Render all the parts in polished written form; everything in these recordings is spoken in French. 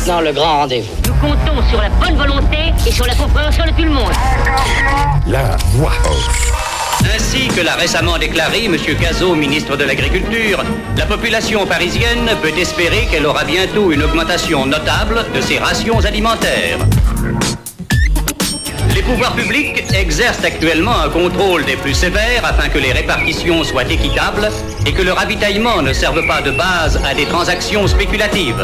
maintenant le grand rendez-vous. Nous comptons sur la bonne volonté et sur la compréhension de tout le monde. La voix off. Ainsi que l'a récemment déclaré M. Cazot, ministre de l'Agriculture, la population parisienne peut espérer qu'elle aura bientôt une augmentation notable de ses rations alimentaires. Les pouvoirs publics exercent actuellement un contrôle des plus sévères afin que les répartitions soient équitables et que le ravitaillement ne serve pas de base à des transactions spéculatives.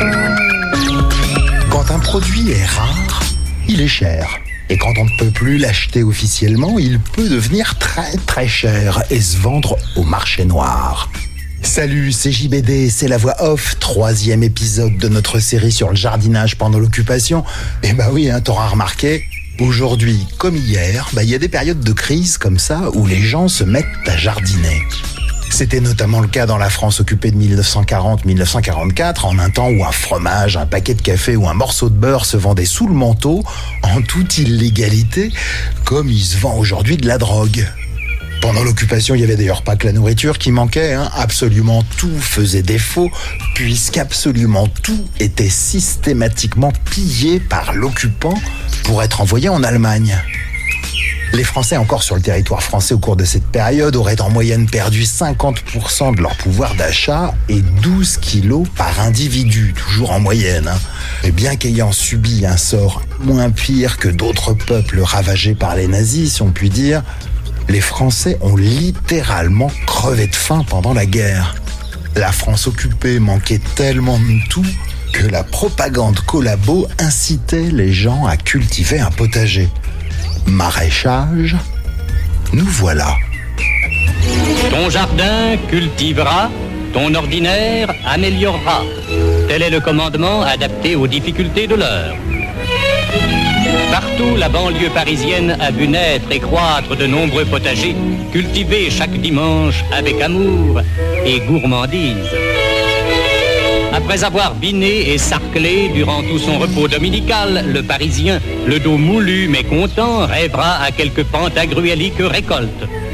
Quand un produit est rare, il est cher. Et quand on ne peut plus l'acheter officiellement, il peut devenir très très cher et se vendre au marché noir. Salut, c'est JBD, c'est la voix off, 3e épisode de notre série sur le jardinage pendant l'occupation. Et bah oui, t'auras remarqué, aujourd'hui comme hier, il y a des périodes de crise comme ça où les gens se mettent à jardiner. C'était notamment le cas dans la France occupée de 1940-1944, en un temps où un fromage, un paquet de café ou un morceau de beurre se vendaient sous le manteau, en toute illégalité, comme il se vend aujourd'hui de la drogue. Pendant l'occupation, il n'y avait d'ailleurs pas que la nourriture qui manquait, Absolument tout faisait défaut, puisqu'absolument tout était systématiquement pillé par l'occupant pour être envoyé en Allemagne. Les Français encore sur le territoire français au cours de cette période auraient en moyenne perdu 50% de leur pouvoir d'achat et 12 kilos par individu, toujours en moyenne. Et bien qu'ayant subi un sort moins pire que d'autres peuples ravagés par les nazis, si on peut dire, les Français ont littéralement crevé de faim pendant la guerre. La France occupée manquait tellement de tout que la propagande collabo incitait les gens à cultiver un potager. Maraîchage, nous voilà. Ton jardin cultivera, ton ordinaire améliorera. Tel est le commandement adapté aux difficultés de l'heure. Partout, la banlieue parisienne a vu naître et croître de nombreux potagers, cultivés chaque dimanche avec amour et gourmandise. Après avoir biné et sarclé durant tout son repos dominical, le Parisien, le dos moulu mais content, rêvera à quelques pantagruéliques récoltes.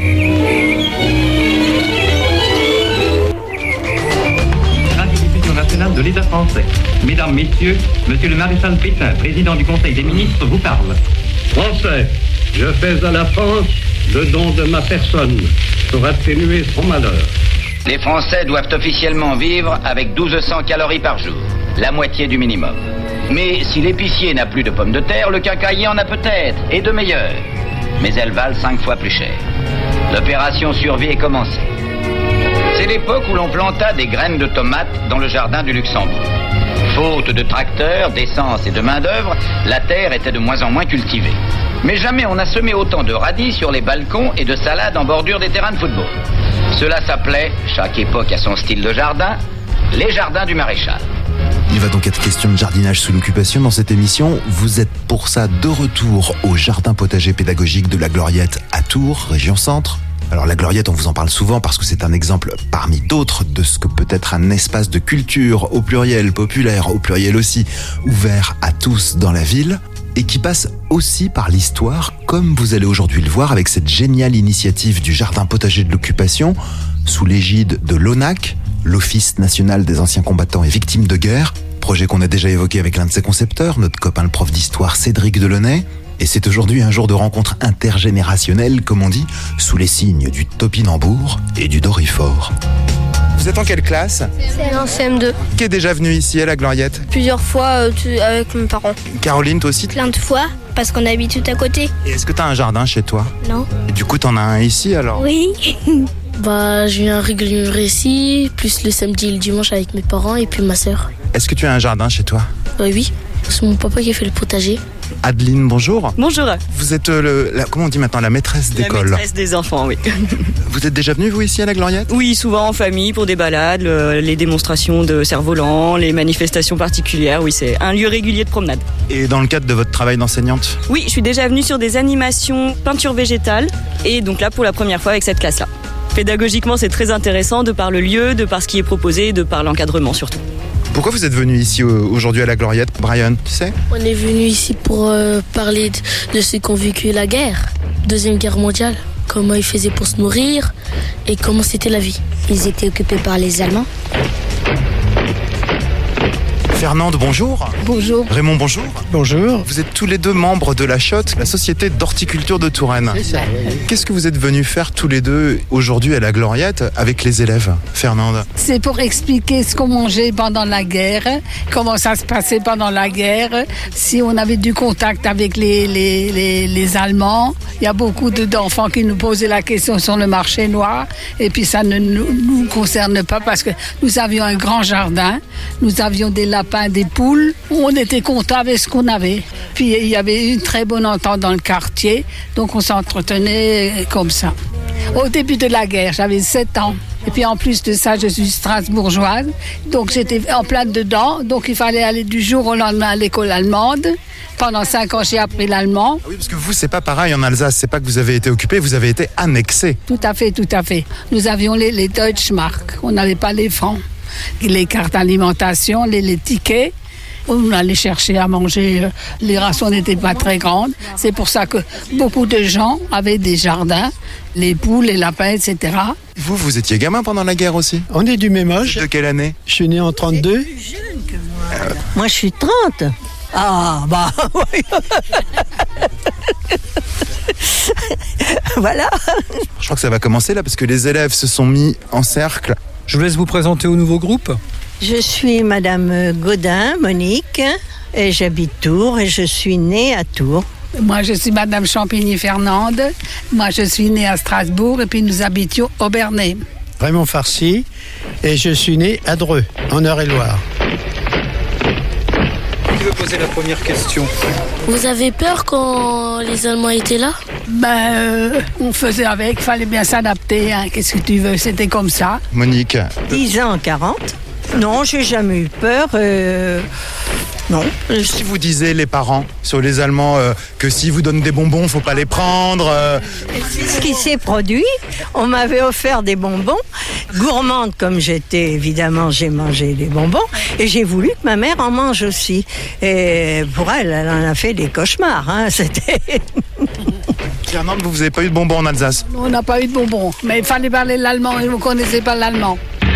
Radiodiffusion nationale de l'État français. Mesdames, Messieurs, Monsieur le Maréchal Pétain, président du Conseil des ministres, vous parle. Français, je fais à la France le don de ma personne pour atténuer son malheur. Les Français doivent officiellement vivre avec 1200 calories par jour, la moitié du minimum. Mais si l'épicier n'a plus de pommes de terre, le quincaillier en a peut-être, et de meilleures. Mais elles valent 5 fois plus cher. L'opération survie est commencée. C'est l'époque où l'on planta des graines de tomates dans le jardin du Luxembourg. Faute de tracteurs, d'essence et de main-d'œuvre, la terre était de moins en moins cultivée. Mais jamais on n'a semé autant de radis sur les balcons et de salades en bordure des terrains de football. Cela s'appelait, chaque époque a son style de jardin, les jardins du maréchal. Il va donc être question de jardinage sous l'occupation dans cette émission. Vous êtes pour ça de retour au jardin potager pédagogique de la Gloriette à Tours, région centre. Alors la Gloriette, on vous en parle souvent parce que c'est un exemple parmi d'autres de ce que peut être un espace de culture au pluriel, populaire au pluriel aussi, ouvert à tous dans la ville et qui passe aussi par l'histoire, comme vous allez aujourd'hui le voir avec cette géniale initiative du jardin potager de l'occupation sous l'égide de l'ONAC, l'Office national des anciens combattants et victimes de guerre, projet qu'on a déjà évoqué avec l'un de ses concepteurs, notre copain le prof d'histoire Cédric Delaunay. Et c'est aujourd'hui un jour de rencontre intergénérationnelle, comme on dit, sous les signes du topinambour et du dorifort. Vous êtes en quelle classe ? C'est en CM2. Qui est déjà venu ici à la Gloriette ? Plusieurs fois avec mes parents. Caroline, toi aussi ? Plein de fois, parce qu'on habite tout à côté. Et est-ce que t'as un jardin chez toi ? Non. Et du coup, t'en as un ici alors ? Oui. Je viens régulièrement ici, plus le samedi et le dimanche avec mes parents et puis ma sœur. Est-ce que tu as un jardin chez toi ? Oui, c'est mon papa qui a fait le potager. Adeline, bonjour. Bonjour. Vous êtes comment on dit maintenant, la maîtresse d'école. La maîtresse des enfants, oui. Vous êtes déjà venu, vous, ici à la Gloriette ? Oui, souvent en famille, pour des balades, les démonstrations de cerfs-volants, les manifestations particulières. Oui, c'est un lieu régulier de promenade. Et dans le cadre de votre travail d'enseignante ? Oui, je suis déjà venue sur des animations peinture végétale. Et donc là, pour la première fois avec cette classe-là. Pédagogiquement, c'est très intéressant de par le lieu, de par ce qui est proposé, de par l'encadrement surtout. Pourquoi vous êtes venu ici aujourd'hui à la Gloriette, Brian, tu sais ? On est venu ici pour parler de ceux qui ont vécu la guerre, Deuxième Guerre mondiale, comment ils faisaient pour se nourrir et comment c'était la vie. Ils étaient occupés par les Allemands. Fernande, bonjour. Bonjour. Raymond, bonjour. Bonjour. Vous êtes tous les deux membres de la CHOT, la Société d'horticulture de Touraine. C'est ça, oui. Qu'est-ce que vous êtes venus faire tous les deux aujourd'hui à la Gloriette avec les élèves, Fernande? C'est pour expliquer ce qu'on mangeait pendant la guerre, comment ça se passait pendant la guerre, si on avait du contact avec les Allemands. Il y a beaucoup d'enfants qui nous posaient la question sur le marché noir, et puis ça ne nous concerne pas parce que nous avions un grand jardin, nous avions des lapins, des poules, on était contents avec ce qu'on avait. Puis il y avait une très bonne entente dans le quartier, donc on s'entretenait comme ça. Au début de la guerre, j'avais 7 ans. Et puis en plus de ça, je suis strasbourgeoise, donc j'étais en plein dedans, donc il fallait aller du jour au lendemain à l'école allemande. Pendant 5 ans, j'ai appris l'allemand. Oui, parce que vous, c'est pas pareil en Alsace, c'est pas que vous avez été occupé, vous avez été annexé. Tout à fait, tout à fait. Nous avions les Deutschmark, on n'avait pas les francs. Les cartes d'alimentation, les tickets. On allait chercher à manger, les rations n'étaient pas très grandes. C'est pour ça que beaucoup de gens avaient des jardins, les poules, les lapins, etc. Vous étiez gamin pendant la guerre aussi? On est du même âge. De quelle année? Je suis né en 32. Moi, je suis 30. Ah, bah, oui. Voilà. Je crois que ça va commencer là parce que les élèves se sont mis en cercle. Je vous laisse vous présenter au nouveau groupe. Je suis Madame Gaudin, Monique, et j'habite Tours, et je suis née à Tours. Moi, je suis Madame Champigny-Fernande. Moi, je suis née à Strasbourg, et puis nous habitions au Bernay. Raymond Farcy, et je suis né à Dreux, en Eure-et-Loire. Qui veut poser la première question? Vous avez peur quand les Allemands étaient là? On faisait avec, fallait bien s'adapter, hein. Qu'est-ce que tu veux, c'était comme ça. Monique? 10 ans, 40. Non, j'ai jamais eu peur. Non. Si vous disiez les parents sur les Allemands que s'ils vous donnent des bonbons, faut pas les prendre. C'est ce qui s'est produit. On m'avait offert des bonbons. Gourmande comme j'étais, évidemment, j'ai mangé des bonbons. Et j'ai voulu que ma mère en mange aussi. Et pour elle, elle en a fait des cauchemars. Hein. C'était... Fernande, vous n'avez pas eu de bonbons en Alsace? Non, on n'a pas eu de bonbons. Mais il fallait parler l'allemand et vous ne connaissez pas l'allemand.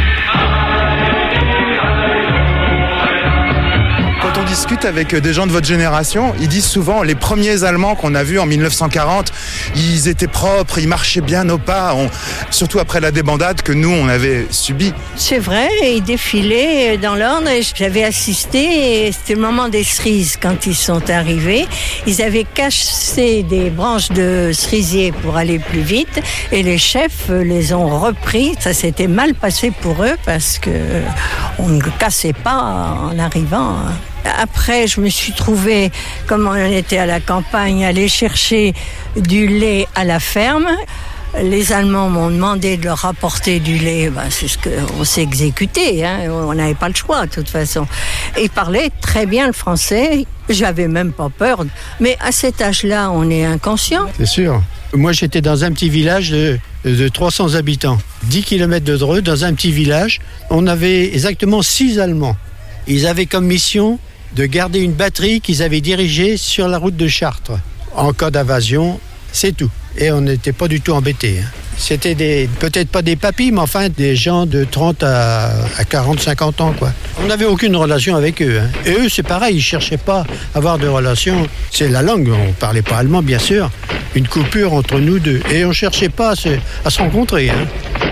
Quand on discute avec des gens de votre génération, ils disent souvent les premiers Allemands qu'on a vus en 1940, ils étaient propres, ils marchaient bien au pas, surtout après la débandade que nous on avait subie. C'est vrai, ils défilaient dans l'ordre et j'avais assisté, et c'était le moment des cerises quand ils sont arrivés. Ils avaient cassé des branches de cerisier pour aller plus vite et les chefs les ont repris. Ça s'était mal passé pour eux parce que on ne cassait pas en arrivant. Après, je me suis trouvée, comme on était à la campagne, aller chercher du lait à la ferme. Les Allemands m'ont demandé de leur rapporter du lait. C'est ce qu'on s'est exécuté. Hein. On n'avait pas le choix, de toute façon. Ils parlaient très bien le français. J'avais même pas peur. Mais à cet âge-là, on est inconscient. C'est sûr. Moi, j'étais dans un petit village de 300 habitants. 10 km de Dreux, dans un petit village. On avait exactement 6 Allemands. Ils avaient comme mission de garder une batterie qu'ils avaient dirigée sur la route de Chartres. En cas d'invasion, c'est tout. Et on n'était pas du tout embêtés. C'était peut-être pas des papis, mais enfin des gens de 30 à 40, 50 ans, quoi. On n'avait aucune relation avec eux. Hein. Et eux, c'est pareil, ils cherchaient pas à avoir de relation. C'est la langue, on parlait pas allemand, bien sûr. Une coupure entre nous deux. Et on cherchait pas à se rencontrer. Hein.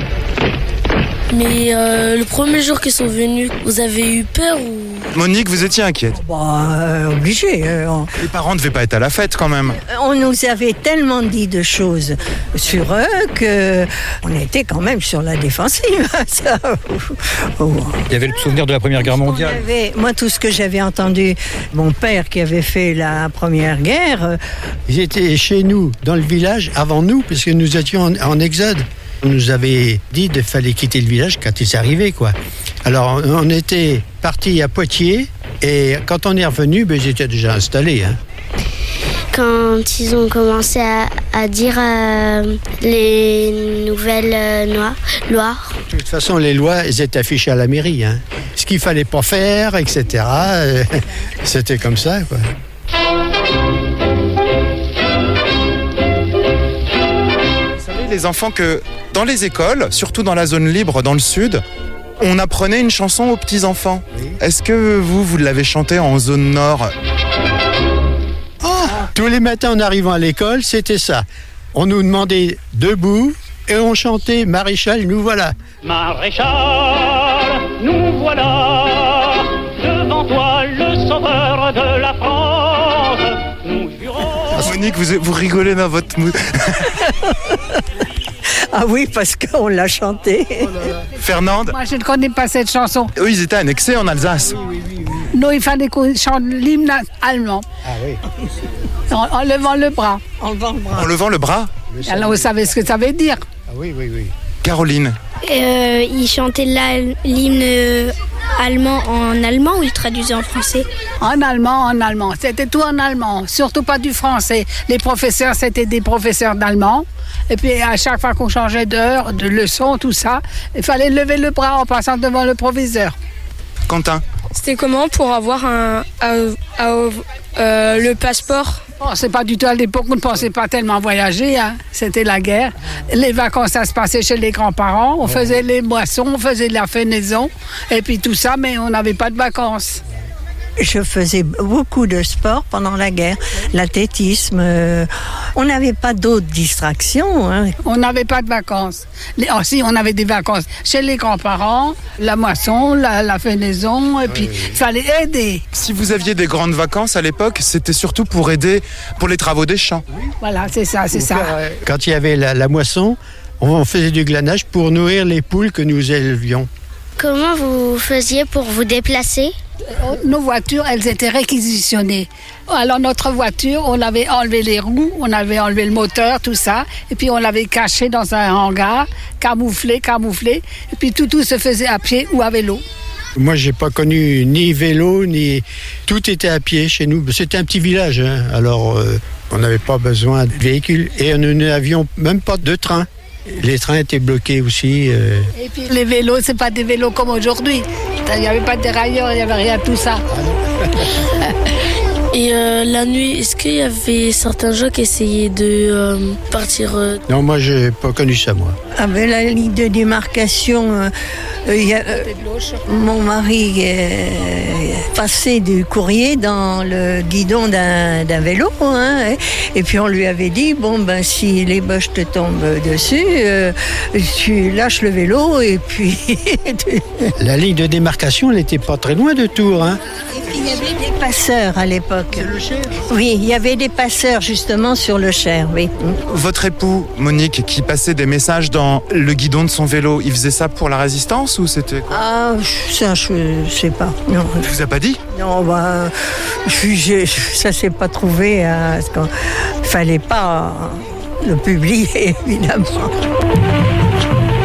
Mais le premier jour qu'ils sont venus, vous avez eu peur ou... Monique, vous étiez inquiète? Obligé. Les parents ne devaient pas être à la fête quand même. On nous avait tellement dit de choses sur eux qu'on était quand même sur la défensive. Ça. Il y avait le souvenir de la Première Guerre mondiale. Moi, tout ce que j'avais entendu, mon père qui avait fait la Première Guerre... Ils étaient chez nous, dans le village, avant nous, puisque nous étions en exode. On nous avait dit qu'il fallait quitter le village quand ils arrivaient, quoi. Alors, on était partis à Poitiers, et quand on est revenu, ils étaient déjà installés. Hein. Quand ils ont commencé à dire les nouvelles lois. De toute façon, les lois, elles étaient affichées à la mairie. Hein. Ce qu'il fallait pas faire, etc. C'était comme ça, quoi. Les enfants que dans les écoles, surtout dans la zone libre dans le sud, On apprenait une chanson aux petits-enfants. Oui. Est-ce que vous l'avez chantée en zone nord? Tous les matins en arrivant à l'école, c'était ça. On nous demandait debout et on chantait Maréchal, nous voilà. Maréchal, nous voilà, devant toi le sauveur de la France. Nous jurons... Monique, vous rigolez dans votre mood. Ah oui, parce qu'on l'a chanté. Fernande? Moi, je ne connais pas cette chanson. Eux, ils étaient annexés en Alsace. Oui. Non, il fallait qu'on chante l'hymne allemand. Ah oui. En levant le bras. En levant le bras. En levant le bras? Alors, vous savez ce que ça veut dire? Ah oui. Caroline? Il chantait l'hymne allemand en allemand ou il traduisait en français? En allemand. C'était tout en allemand, surtout pas du français. Les professeurs, c'était des professeurs d'allemand. Et puis, à chaque fois qu'on changeait d'heure, de leçon, tout ça, il fallait lever le bras en passant devant le proviseur. Quentin? C'était comment pour avoir le passeport? C'est pas du tout à l'époque, on ne pensait pas tellement voyager, hein. C'était la guerre. Les vacances, ça se passait chez les grands-parents, on faisait les moissons, on faisait la fenaison, et puis tout ça, mais on n'avait pas de vacances. Je faisais beaucoup de sport pendant la guerre, l'athlétisme. On n'avait pas d'autres distractions. Hein. On n'avait pas de vacances. Si, on avait des vacances chez les grands-parents, la moisson, la fenaison, et puis il fallait aider. Si vous aviez des grandes vacances à l'époque, c'était surtout pour aider pour les travaux des champs. Voilà, c'est ça. Quand il y avait la moisson, on faisait du glanage pour nourrir les poules que nous élevions. Comment vous faisiez pour vous déplacer? Nos voitures, elles étaient réquisitionnées. Alors notre voiture, on avait enlevé les roues, on avait enlevé le moteur, tout ça, et puis on l'avait caché dans un hangar, camouflé, et puis tout se faisait à pied ou à vélo. Moi, j'ai pas connu ni vélo, ni... Tout était à pied chez nous. C'était un petit village, hein. Alors on n'avait pas besoin de véhicules et nous n'avions même pas de train. Les trains étaient bloqués aussi. Et puis les vélos, c'est pas des vélos comme aujourd'hui. Il n'y avait pas de dérailleurs, il n'y avait rien de tout ça. Et la nuit, est-ce qu'il y avait certains gens qui essayaient de partir Non, moi, j'ai pas connu ça, moi. Avec la ligne de démarcation, mon mari passait du courrier dans le guidon d'un vélo. Hein, et puis on lui avait dit, si les boches te tombent dessus, tu lâches le vélo et puis... La ligne de démarcation, elle n'était pas très loin de Tours. Hein. Et puis il y avait des passeurs à l'époque. Sur le Cher ? Oui, il y avait des passeurs justement sur le Cher, oui. Votre époux, Monique, qui passait des messages dans le guidon de son vélo, il faisait ça pour la résistance ou c'était quoi ? Ah, ça, je sais pas. Non. Il vous a pas dit ? Non, ça s'est pas trouvé. Parce qu'il fallait pas le publier, évidemment. Quentin ?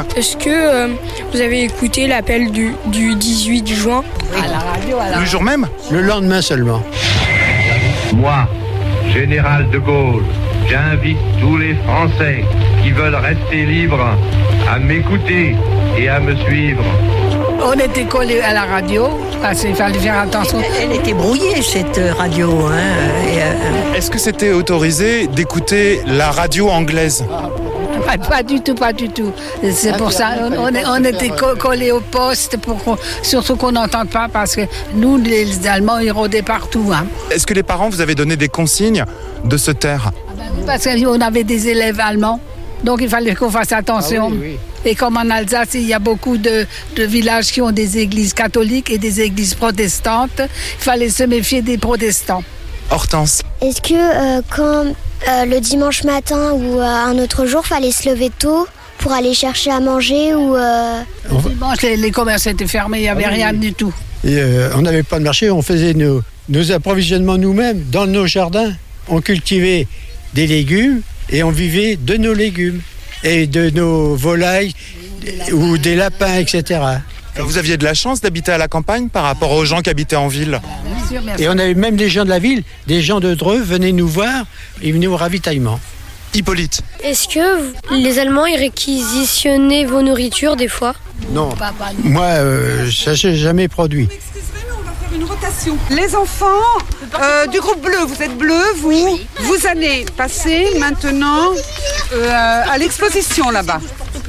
Est-ce que vous avez écouté l'appel du 18 juin ? À la radio, Le jour même ? Le lendemain seulement. Moi, général de Gaulle, j'invite tous les Français qui veulent rester libres à m'écouter et à me suivre. On était collés à la radio, parce qu'il fallait faire attention. Elle était brouillée, cette radio. Hein, Est-ce que c'était autorisé d'écouter la radio anglaise ? Pas du tout. C'est pour ça on était collés au poste, surtout qu'on n'entende pas, parce que nous, les Allemands, ils rôdaient partout. Hein. Est-ce que les parents vous avaient donné des consignes de se taire ? Parce qu'on avait des élèves allemands, donc il fallait qu'on fasse attention. Ah oui. Et comme en Alsace, il y a beaucoup de villages qui ont des églises catholiques et des églises protestantes, il fallait se méfier des protestants. Hortense. Est-ce que quand le dimanche matin ou un autre jour, fallait se lever tôt pour aller chercher à manger ou Le dimanche, les commerces étaient fermés, il n'y avait rien du tout. Et on n'avait pas de marché, on faisait nos approvisionnements nous-mêmes dans nos jardins. On cultivait des légumes et on vivait de nos légumes et de nos volailles ou des lapins, etc. Vous aviez de la chance d'habiter à la campagne par rapport aux gens qui habitaient en ville ? Bien sûr. Et on avait même des gens de la ville, des gens de Dreux venaient nous voir, ils venaient au ravitaillement. Hippolyte. Est-ce que les Allemands ils réquisitionnaient vos nourritures des fois ? Non, moi, ça s'est jamais produit. Excusez-moi, on va faire une rotation. Les enfants du groupe bleu, vous êtes bleu, vous Oui. Vous allez passer maintenant à l'exposition là-bas. D'accord ?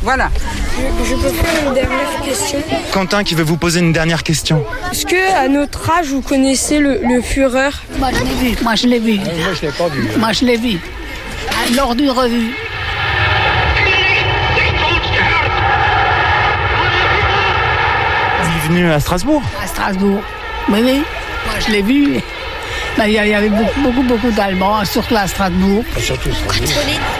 Voilà. Je peux faire une dernière question. Quentin qui veut vous poser une dernière question. Est-ce que à notre âge, vous connaissez le Führer? Moi, je l'ai vu. Moi, je l'ai vu. Moi, je l'ai pas vu. Moi, je l'ai vu. Lors d'une revue. Il est venu à Strasbourg? À Strasbourg. Oui. Moi, je l'ai vu. Il y avait beaucoup d'Allemands, surtout à Strasbourg. Surtout Strasbourg.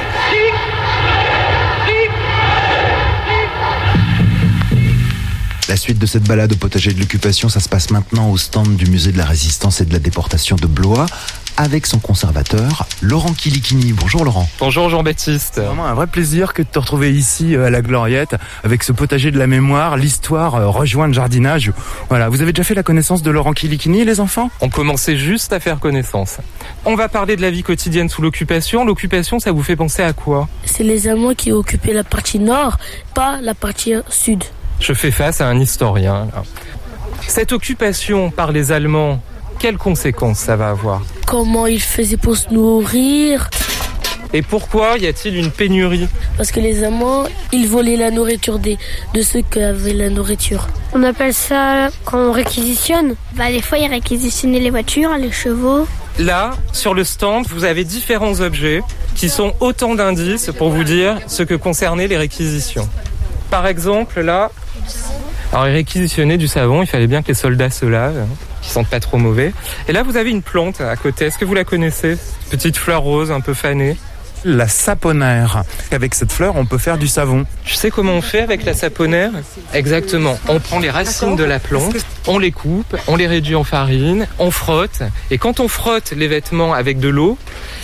La suite de cette balade au potager de l'occupation, ça se passe maintenant au stand du musée de la Résistance et de la Déportation de Blois avec son conservateur, Laurent Kilikini. Bonjour Laurent. Bonjour Jean-Baptiste. C'est vraiment un vrai plaisir que de te retrouver ici à la Gloriette avec ce potager de la mémoire, l'histoire rejoint le jardinage. Voilà, vous avez déjà fait la connaissance de Laurent Kilikini, les enfants? On commençait juste à faire connaissance. On va parler de la vie quotidienne sous l'occupation. L'occupation, ça vous fait penser à quoi? C'est les Allemands qui occupaient la partie nord, pas la partie sud. Je fais face à un historien. Cette occupation par les Allemands, quelles conséquences ça va avoir? Comment ils faisaient pour se nourrir? Et pourquoi y a-t-il une pénurie? Parce que les Allemands, ils volaient la nourriture de ceux qui avaient la nourriture. On appelle ça quand on réquisitionne. Des fois, ils réquisitionnaient les voitures, les chevaux. Là, sur le stand, vous avez différents objets qui sont autant d'indices pour vous dire ce que concernaient les réquisitions. Par exemple, là, alors ils réquisitionnaient du savon, il fallait bien que les soldats se lavent, qu'ils sentent pas trop mauvais. Et là, vous avez une plante à côté, est-ce que vous la connaissez? Petite fleur rose, un peu fanée. La saponaire. Avec cette fleur, on peut faire du savon. Tu sais comment on fait avec la saponaire? Exactement. On prend les racines de la plante, on les coupe, on les réduit en farine, on frotte. Et quand on frotte les vêtements avec de l'eau,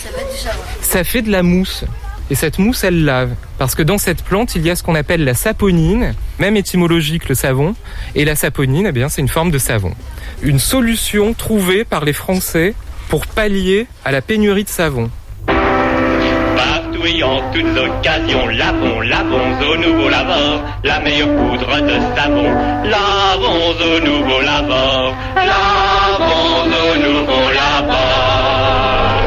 ça fait de la mousse. Et cette mousse, elle lave. Parce que dans cette plante, il y a ce qu'on appelle la saponine, même étymologique le savon. Et la saponine, eh bien, c'est une forme de savon. Une solution trouvée par les Français pour pallier à la pénurie de savon. Partout et en toutes occasions, lavons au nouveau laveur, la meilleure poudre de savon. Lavons au nouveau laveur, lavons au nouveau laveur.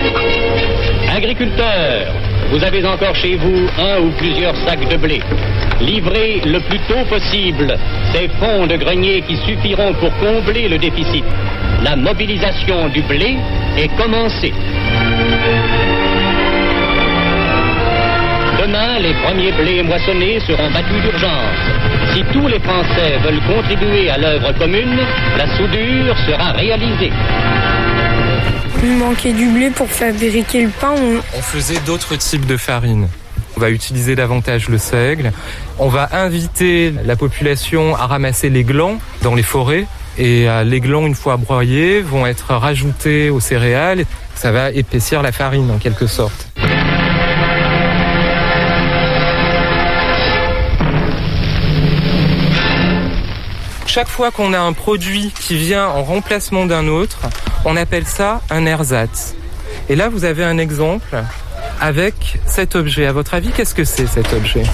Agriculteurs, vous avez encore chez vous un ou plusieurs sacs de blé. Livrez le plus tôt possible ces fonds de grenier qui suffiront pour combler le déficit. La mobilisation du blé est commencée. Demain, les premiers blés moissonnés seront battus d'urgence. Si tous les Français veulent contribuer à l'œuvre commune, la soudure sera réalisée. Il manquait du blé pour fabriquer le pain. On faisait d'autres types de farine. On va utiliser davantage le seigle. On va inviter la population à ramasser les glands dans les forêts. Et les glands, une fois broyés, vont être rajoutés aux céréales. Ça va épaissir la farine en quelque sorte. Chaque fois qu'on a un produit qui vient en remplacement d'un autre, on appelle ça un ersatz. Et là, vous avez un exemple avec cet objet. À votre avis, qu'est-ce que c'est cet objet?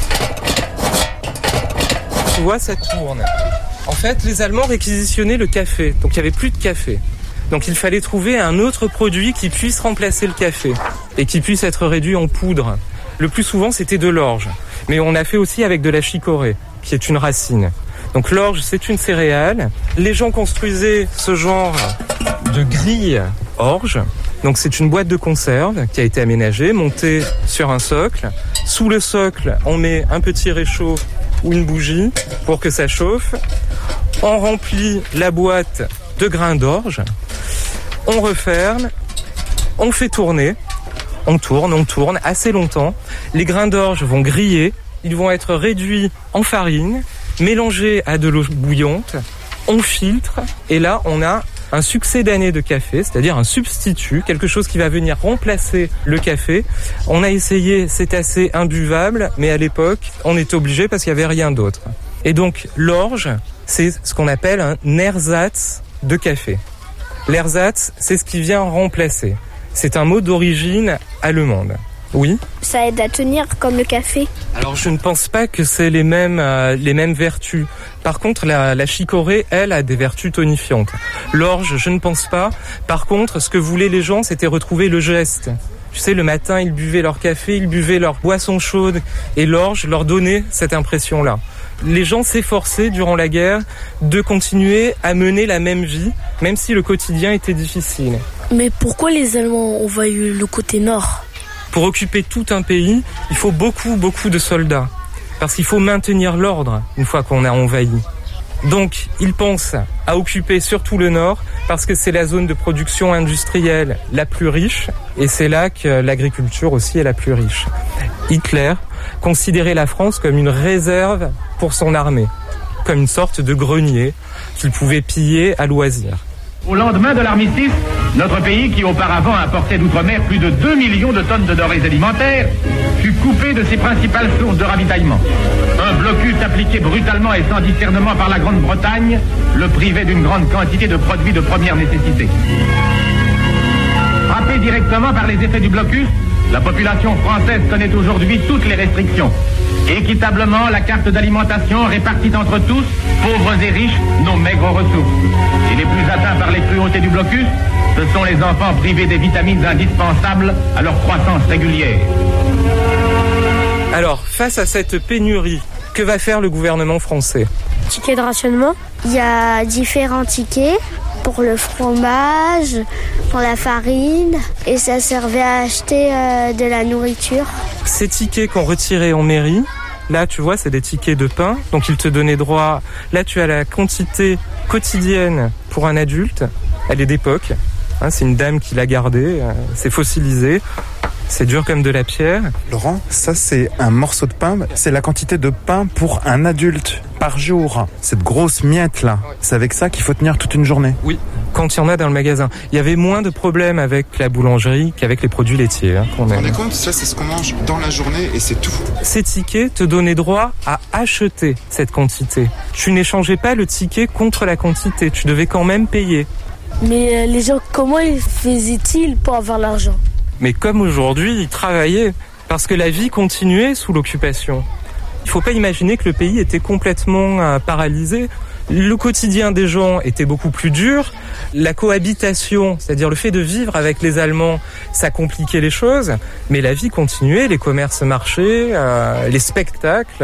Tu vois, ça tourne. En fait, les Allemands réquisitionnaient le café, donc il n'y avait plus de café. Donc il fallait trouver un autre produit qui puisse remplacer le café et qui puisse être réduit en poudre. Le plus souvent, c'était de l'orge. Mais on a fait aussi avec de la chicorée, qui est une racine. Donc l'orge, c'est une céréale. Les gens construisaient ce genre de grille orge. Donc c'est une boîte de conserve qui a été aménagée, montée sur un socle. Sous le socle, on met un petit réchaud ou une bougie pour que ça chauffe. On remplit la boîte de grains d'orge. On referme. On fait tourner. On tourne assez longtemps. Les grains d'orge vont griller. Ils vont être réduits en farine, mélangés à de l'eau bouillante. On filtre. Et là, on a un succédané de café, c'est-à-dire un substitut, quelque chose qui va venir remplacer le café. On a essayé, c'est assez imbuvable, mais à l'époque, on était obligé parce qu'il n'y avait rien d'autre. Et donc, l'orge, c'est ce qu'on appelle un ersatz de café. L'ersatz, c'est ce qui vient remplacer. C'est un mot d'origine allemande. Oui. Ça aide à tenir comme le café. Alors je ne pense pas que c'est les mêmes vertus. Par contre, la chicorée, elle, a des vertus tonifiantes. L'orge, je ne pense pas. Par contre, ce que voulaient les gens, c'était retrouver le geste. Tu sais, le matin, ils buvaient leur café, ils buvaient leur boisson chaude et l'orge leur donnait cette impression-là. Les gens s'efforçaient durant la guerre de continuer à mener la même vie, même si le quotidien était difficile. Mais pourquoi les Allemands ont envahi le côté nord ? Pour occuper tout un pays, il faut beaucoup de soldats. Parce qu'il faut maintenir l'ordre une fois qu'on a envahi. Donc, ils pensent à occuper surtout le nord parce que c'est la zone de production industrielle la plus riche et c'est là que l'agriculture aussi est la plus riche. Hitler considérait la France comme une réserve pour son armée, comme une sorte de grenier qu'il pouvait piller à loisir. Au lendemain de l'armistice, notre pays, qui auparavant importait d'outre-mer plus de 2 millions de tonnes de denrées alimentaires, fut coupé de ses principales sources de ravitaillement. Un blocus appliqué brutalement et sans discernement par la Grande-Bretagne le privait d'une grande quantité de produits de première nécessité. Frappée directement par les effets du blocus, la population française connaît aujourd'hui toutes les restrictions. Équitablement, la carte d'alimentation répartit entre tous, pauvres et riches, nos maigres ressources. Et les plus atteints par les cruautés du blocus, ce sont les enfants privés des vitamines indispensables à leur croissance régulière. Alors, face à cette pénurie, que va faire le gouvernement français ? Ticket de rationnement. Il y a différents tickets pour le fromage, pour la farine, et ça servait à acheter de la nourriture. Ces tickets qu'on retirait en mairie, là tu vois c'est des tickets de pain, donc ils te donnaient droit, là tu as la quantité quotidienne pour un adulte, elle est d'époque, hein, c'est une dame qui l'a gardée, c'est fossilisé. C'est dur comme de la pierre. Laurent, ça c'est un morceau de pain, c'est la quantité de pain pour un adulte par jour. Cette grosse miette là, c'est avec ça qu'il faut tenir toute une journée. Oui, quand il y en a dans le magasin. Il y avait moins de problèmes avec la boulangerie qu'avec les produits laitiers. Vous vous rendez compte, ça c'est ce qu'on mange dans la journée et c'est tout. Ces tickets te donnaient droit à acheter cette quantité. Tu n'échangeais pas le ticket contre la quantité, tu devais quand même payer. Mais les gens, comment ils faisaient-ils pour avoir l'argent ? Mais comme aujourd'hui, ils travaillaient, parce que la vie continuait sous l'occupation. Il ne faut pas imaginer que le pays était complètement paralysé. Le quotidien des gens était beaucoup plus dur. La cohabitation, c'est-à-dire le fait de vivre avec les Allemands, ça compliquait les choses. Mais la vie continuait, les commerces marchaient, les spectacles,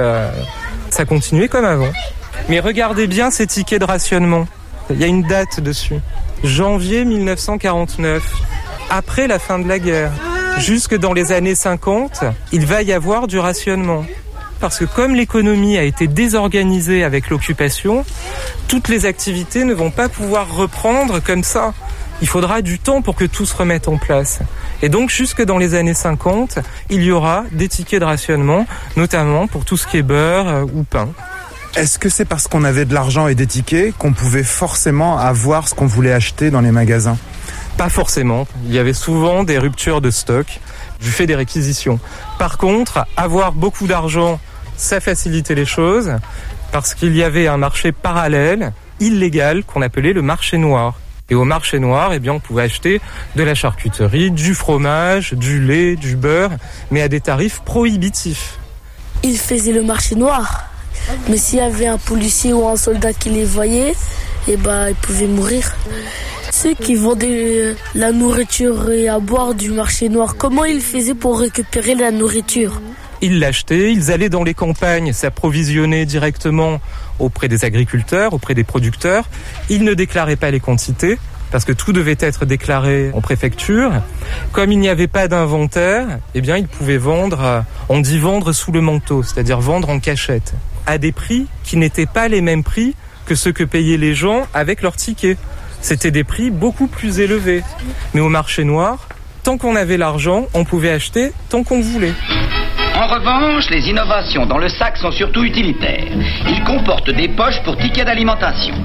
ça continuait comme avant. Mais regardez bien ces tickets de rationnement. Il y a une date dessus. Janvier 1949. Après la fin de la guerre, jusque dans les années 50, il va y avoir du rationnement. Parce que comme l'économie a été désorganisée avec l'occupation, toutes les activités ne vont pas pouvoir reprendre comme ça. Il faudra du temps pour que tout se remette en place. Et donc jusque dans les années 50, il y aura des tickets de rationnement, notamment pour tout ce qui est beurre ou pain. Est-ce que c'est parce qu'on avait de l'argent et des tickets qu'on pouvait forcément avoir ce qu'on voulait acheter dans les magasins ? Pas forcément. Il y avait souvent des ruptures de stock du fait des réquisitions. Par contre, avoir beaucoup d'argent, ça facilitait les choses parce qu'il y avait un marché parallèle, illégal, qu'on appelait le marché noir. Et au marché noir, eh bien, on pouvait acheter de la charcuterie, du fromage, du lait, du beurre, mais à des tarifs prohibitifs. Ils faisaient le marché noir. Mais s'il y avait un policier ou un soldat qui les voyait, eh ben, ils pouvaient mourir. Ceux qui vendaient la nourriture et à boire du marché noir, comment ils faisaient pour récupérer la nourriture ? Ils l'achetaient, ils allaient dans les campagnes s'approvisionner directement auprès des agriculteurs, auprès des producteurs. Ils ne déclaraient pas les quantités, parce que tout devait être déclaré en préfecture. Comme il n'y avait pas d'inventaire, eh bien, ils pouvaient vendre, on dit vendre sous le manteau, c'est-à-dire vendre en cachette, à des prix qui n'étaient pas les mêmes prix que ceux que payaient les gens avec leurs tickets. C'était des prix beaucoup plus élevés. Mais au marché noir, tant qu'on avait l'argent, on pouvait acheter tant qu'on voulait. En revanche, les innovations dans le sac sont surtout utilitaires. Ils comportent des poches pour tickets d'alimentation.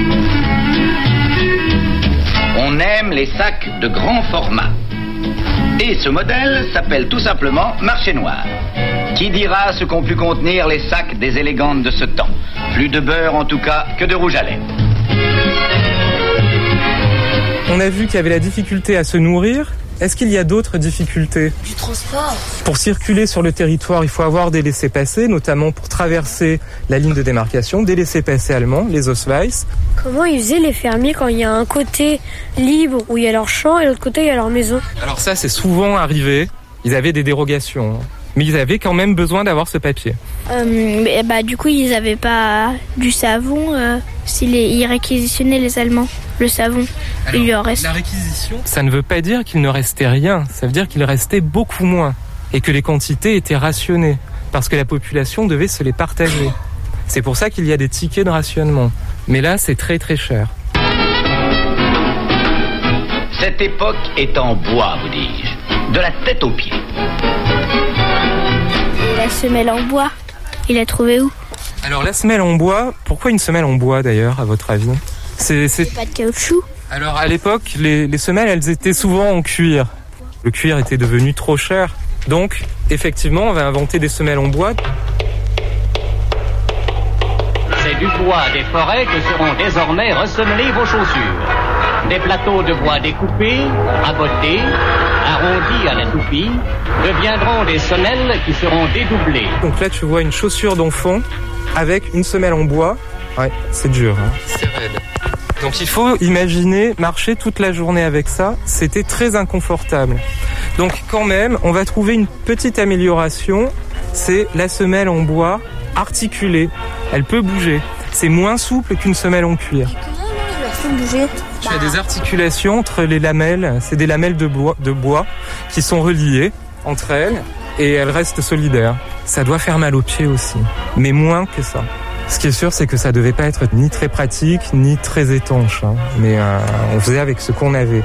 On aime les sacs de grand format. Et ce modèle s'appelle tout simplement marché noir. Qui dira ce qu'ont pu contenir les sacs des élégantes de ce temps ? Plus de beurre en tout cas que de rouge à lèvres. On a vu qu'il y avait la difficulté à se nourrir Est-ce qu'il y a d'autres difficultés ? Du transport. Pour circuler sur le territoire, il faut avoir des laissez-passer, notamment pour traverser la ligne de démarcation, des laissez-passer allemands, les Ausweis. Comment ils faisaient les fermiers quand il y a un côté libre où il y a leur champ et l'autre côté il y a leur maison ? Alors ça, c'est souvent arrivé. Ils avaient des dérogations, mais ils avaient quand même besoin d'avoir ce papier. Du coup, ils n'avaient pas du savon. Ils réquisitionnaient les Allemands, le savon. Alors, il leur reste. La réquisition, ça ne veut pas dire qu'il ne restait rien. Ça veut dire qu'il restait beaucoup moins et que les quantités étaient rationnées parce que la population devait se les partager. C'est pour ça qu'il y a des tickets de rationnement. Mais là, c'est très très cher. Cette époque est en bois, vous dis-je, de la tête aux pieds. Et la semelle en bois, il l'a trouvée où ? Alors la semelle en bois, pourquoi une semelle en bois d'ailleurs, à votre avis ? C'est pas de caoutchouc. Alors à l'époque, les semelles, elles étaient souvent en cuir. Le cuir était devenu trop cher. Donc, effectivement, on va inventer des semelles en bois. C'est du bois des forêts que seront désormais ressemelées vos chaussures. Des plateaux de bois découpés, rabotés, arrondis à la toupie, deviendront des semelles qui seront dédoublées. Donc là, tu vois une chaussure d'enfant avec une semelle en bois. Ouais, c'est dur, hein. C'est raide. Donc il faut imaginer marcher toute la journée avec ça. C'était très inconfortable. Donc quand même, on va trouver une petite amélioration. C'est la semelle en bois articulée. Elle peut bouger. C'est moins souple qu'une semelle en cuir. Tu as des articulations entre les lamelles. C'est des lamelles de bois qui sont reliées entre elles et elles restent solidaires. Ça doit faire mal aux pieds aussi, mais moins que ça. Ce qui est sûr, c'est que ça devait pas être ni très pratique, ni très étanche. Hein. Mais on faisait avec ce qu'on avait.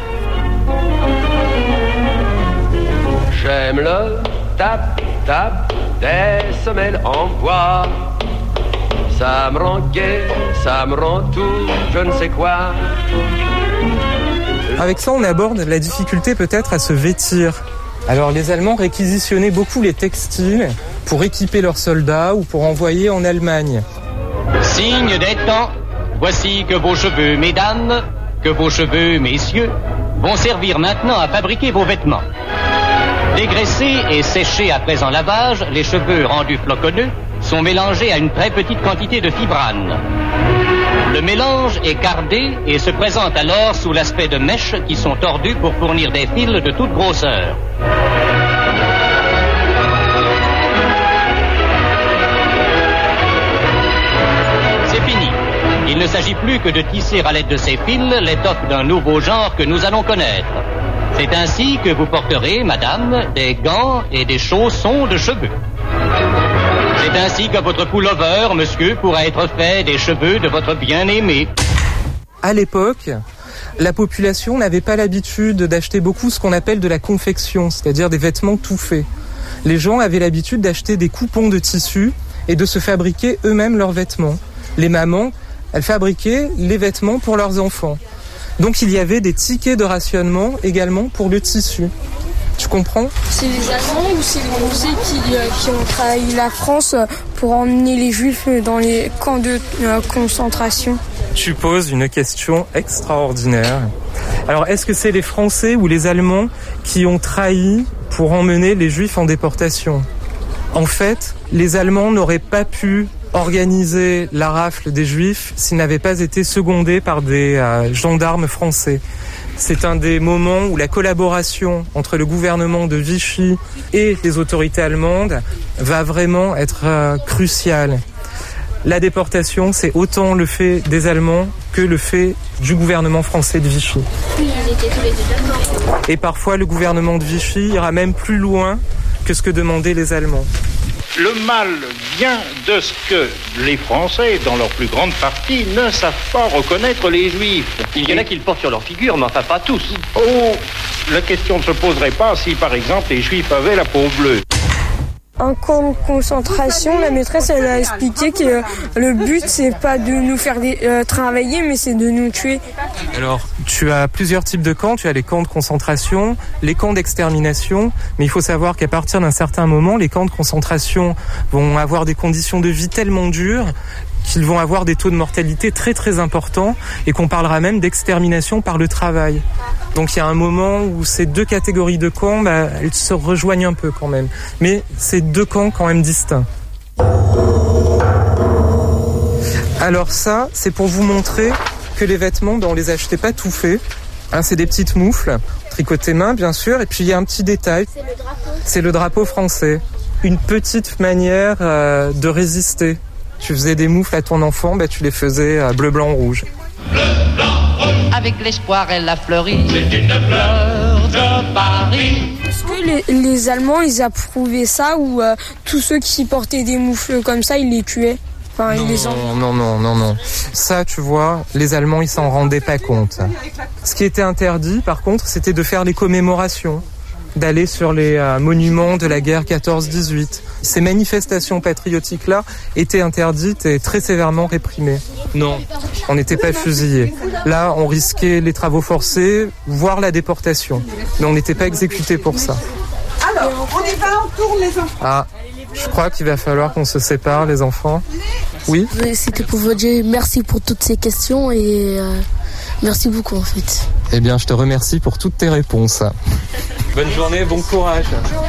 J'aime le tap-tap des semelles en bois. Ça me rend gai, ça me rend tout, je ne sais quoi. Avec ça, on aborde la difficulté peut-être à se vêtir. Alors les Allemands réquisitionnaient beaucoup les textiles pour équiper leurs soldats ou pour envoyer en Allemagne. Signe des temps, voici que vos cheveux, mesdames, que vos cheveux, messieurs, vont servir maintenant à fabriquer vos vêtements. Dégraissés et séchés après en lavage, les cheveux rendus floconneux sont mélangés à une très petite quantité de fibrane. Le mélange est cardé et se présente alors sous l'aspect de mèches qui sont tordues pour fournir des fils de toute grosseur. C'est fini. Il ne s'agit plus que de tisser à l'aide de ces fils l'étoffe d'un nouveau genre que nous allons connaître. C'est ainsi que vous porterez, madame, des gants et des chaussons de cheveux. C'est ainsi que votre pullover, monsieur, pourra être fait des cheveux de votre bien-aimé. À l'époque, la population n'avait pas l'habitude d'acheter beaucoup ce qu'on appelle de la confection, c'est-à-dire des vêtements tout faits. Les gens avaient l'habitude d'acheter des coupons de tissu et de se fabriquer eux-mêmes leurs vêtements. Les mamans, elles fabriquaient les vêtements pour leurs enfants. Donc il y avait des tickets de rationnement également pour le tissu. Tu comprends ? C'est les Allemands ou c'est les Français qui ont trahi la France pour emmener les Juifs dans les camps de concentration ? Tu poses une question extraordinaire. Alors, est-ce que c'est les Français ou les Allemands qui ont trahi pour emmener les Juifs en déportation ? En fait, les Allemands n'auraient pas pu organiser la rafle des Juifs s'ils n'avaient pas été secondés par des gendarmes français. C'est un des moments où la collaboration entre le gouvernement de Vichy et les autorités allemandes va vraiment être cruciale. La déportation, c'est autant le fait des Allemands que le fait du gouvernement français de Vichy. Et parfois, le gouvernement de Vichy ira même plus loin que ce que demandaient les Allemands. Le mal vient de ce que les Français, dans leur plus grande partie, ne savent pas reconnaître les Juifs. Il y en a qui le portent sur leur figure, mais enfin pas tous. Oh, la question ne se poserait pas si, par exemple, les Juifs avaient la peau bleue. un camp de concentration, la maîtresse elle a expliqué que le but c'est pas de nous faire travailler mais c'est de nous tuer. Alors, tu as plusieurs types de camps. Tu as les camps de concentration, les camps d'extermination. Mais il faut savoir qu'à partir d'un certain moment, les camps de concentration vont avoir des conditions de vie tellement dures qu'ils vont avoir des taux de mortalité très très importants et qu'on parlera même d'extermination par le travail. Donc il y a un moment où ces deux catégories de camps, elles se rejoignent un peu quand même. Mais c'est deux camps quand même distincts. Alors ça, c'est pour vous montrer que les vêtements, on les achetait pas tout faits. C'est des petites moufles, tricotées main bien sûr. Et puis il y a un petit détail. C'est le drapeau. C'est le drapeau français. Une petite manière de résister. Tu faisais des moufles à ton enfant, tu les faisais bleu, blanc, rouge. Bleu, blanc, rouge. Avec l'espoir, elle a fleuri. C'est une fleur de Paris. Est-ce que les Allemands, ils approuvaient ça ou tous ceux qui portaient des moufles comme ça, ils les tuaient? Enfin, Non. Ça, tu vois, les Allemands, ils s'en rendaient pas compte. Ce qui était interdit, par contre, c'était de faire les commémorations, d'aller sur les monuments de la guerre 14-18. Ces manifestations patriotiques-là étaient interdites et très sévèrement réprimées. Non, on n'était pas fusillés. Là, on risquait les travaux forcés, voire la déportation. Mais on n'était pas exécutés pour ça. Alors, on y va, on tourne les enfants. Je crois qu'il va falloir qu'on se sépare, les enfants. Oui ? C'était pour vous dire merci pour toutes ces questions et merci beaucoup en fait. Eh bien, je te remercie pour toutes tes réponses. Bonne journée, bon courage.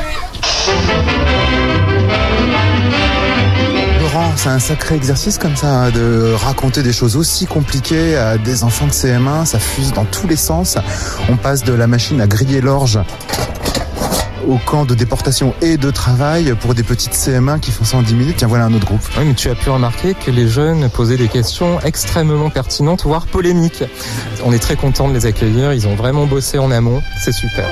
Laurent, c'est un sacré exercice comme ça, de raconter des choses aussi compliquées à des enfants de CM1. Ça fuse dans tous les sens. On passe de la machine à griller l'orge au camp de déportation et de travail pour des petites CM1 qui font ça en 10 minutes. Tiens, voilà un autre groupe. Oui, mais tu as pu remarquer que les jeunes posaient des questions extrêmement pertinentes, voire polémiques. On est très contents de les accueillir. Ils ont vraiment bossé en amont. C'est super.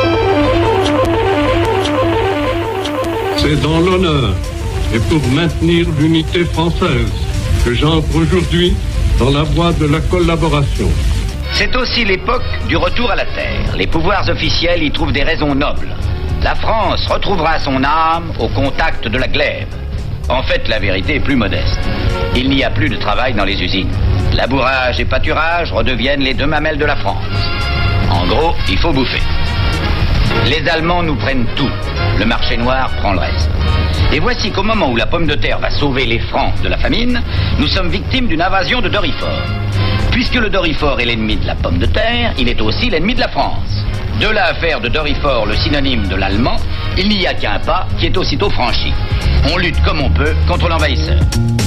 C'est dans l'honneur et pour maintenir l'unité française que j'entre aujourd'hui dans la voie de la collaboration. C'est aussi l'époque du retour à la terre. Les pouvoirs officiels y trouvent des raisons nobles. La France retrouvera son âme au contact de la glaive. En fait, la vérité est plus modeste. Il n'y a plus de travail dans les usines. Labourage et pâturage redeviennent les deux mamelles de la France. En gros, il faut bouffer. Les Allemands nous prennent tout. Le marché noir prend le reste. Et voici qu'au moment où la pomme de terre va sauver les Francs de la famine, nous sommes victimes d'une invasion de Dorifort. Puisque le Dorifort est l'ennemi de la pomme de terre, il est aussi l'ennemi de la France. De là à faire de Dorifort le synonyme de l'allemand, il n'y a qu'un pas qui est aussitôt franchi. On lutte comme on peut contre l'envahisseur.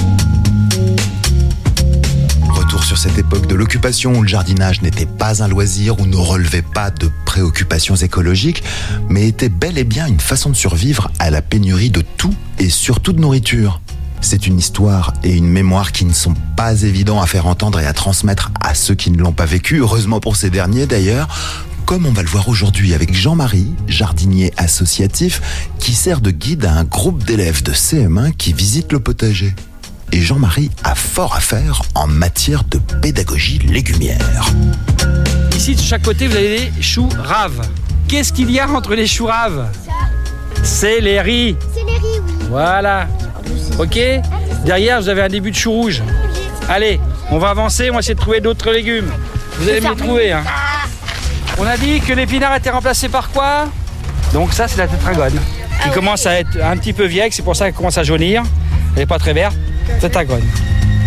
Retour sur cette époque de l'occupation où le jardinage n'était pas un loisir, où ne relevait pas de préoccupations écologiques, mais était bel et bien une façon de survivre à la pénurie de tout et surtout de nourriture. C'est une histoire et une mémoire qui ne sont pas évidents à faire entendre et à transmettre à ceux qui ne l'ont pas vécu, heureusement pour ces derniers d'ailleurs, comme on va le voir aujourd'hui avec Jean-Marie, jardinier associatif, qui sert de guide à un groupe d'élèves de CM1 qui visitent le potager. Et Jean-Marie a fort à faire en matière de pédagogie légumière. Ici, de chaque côté, vous avez des choux raves. Qu'est-ce qu'il y a entre les choux raves ? C'est les riz. C'est les riz, oui. Voilà. Ok ? Derrière, vous avez un début de chou rouge. Allez, on va avancer, on va essayer de trouver d'autres légumes. Vous allez me les trouver. Hein. On a dit que l'épinard était remplacé par quoi ? Donc ça, c'est la tétragone. Qui commence à être un petit peu vieille, c'est pour ça qu'elle commence à jaunir. Elle n'est pas très verte. Tétragone. Ok ?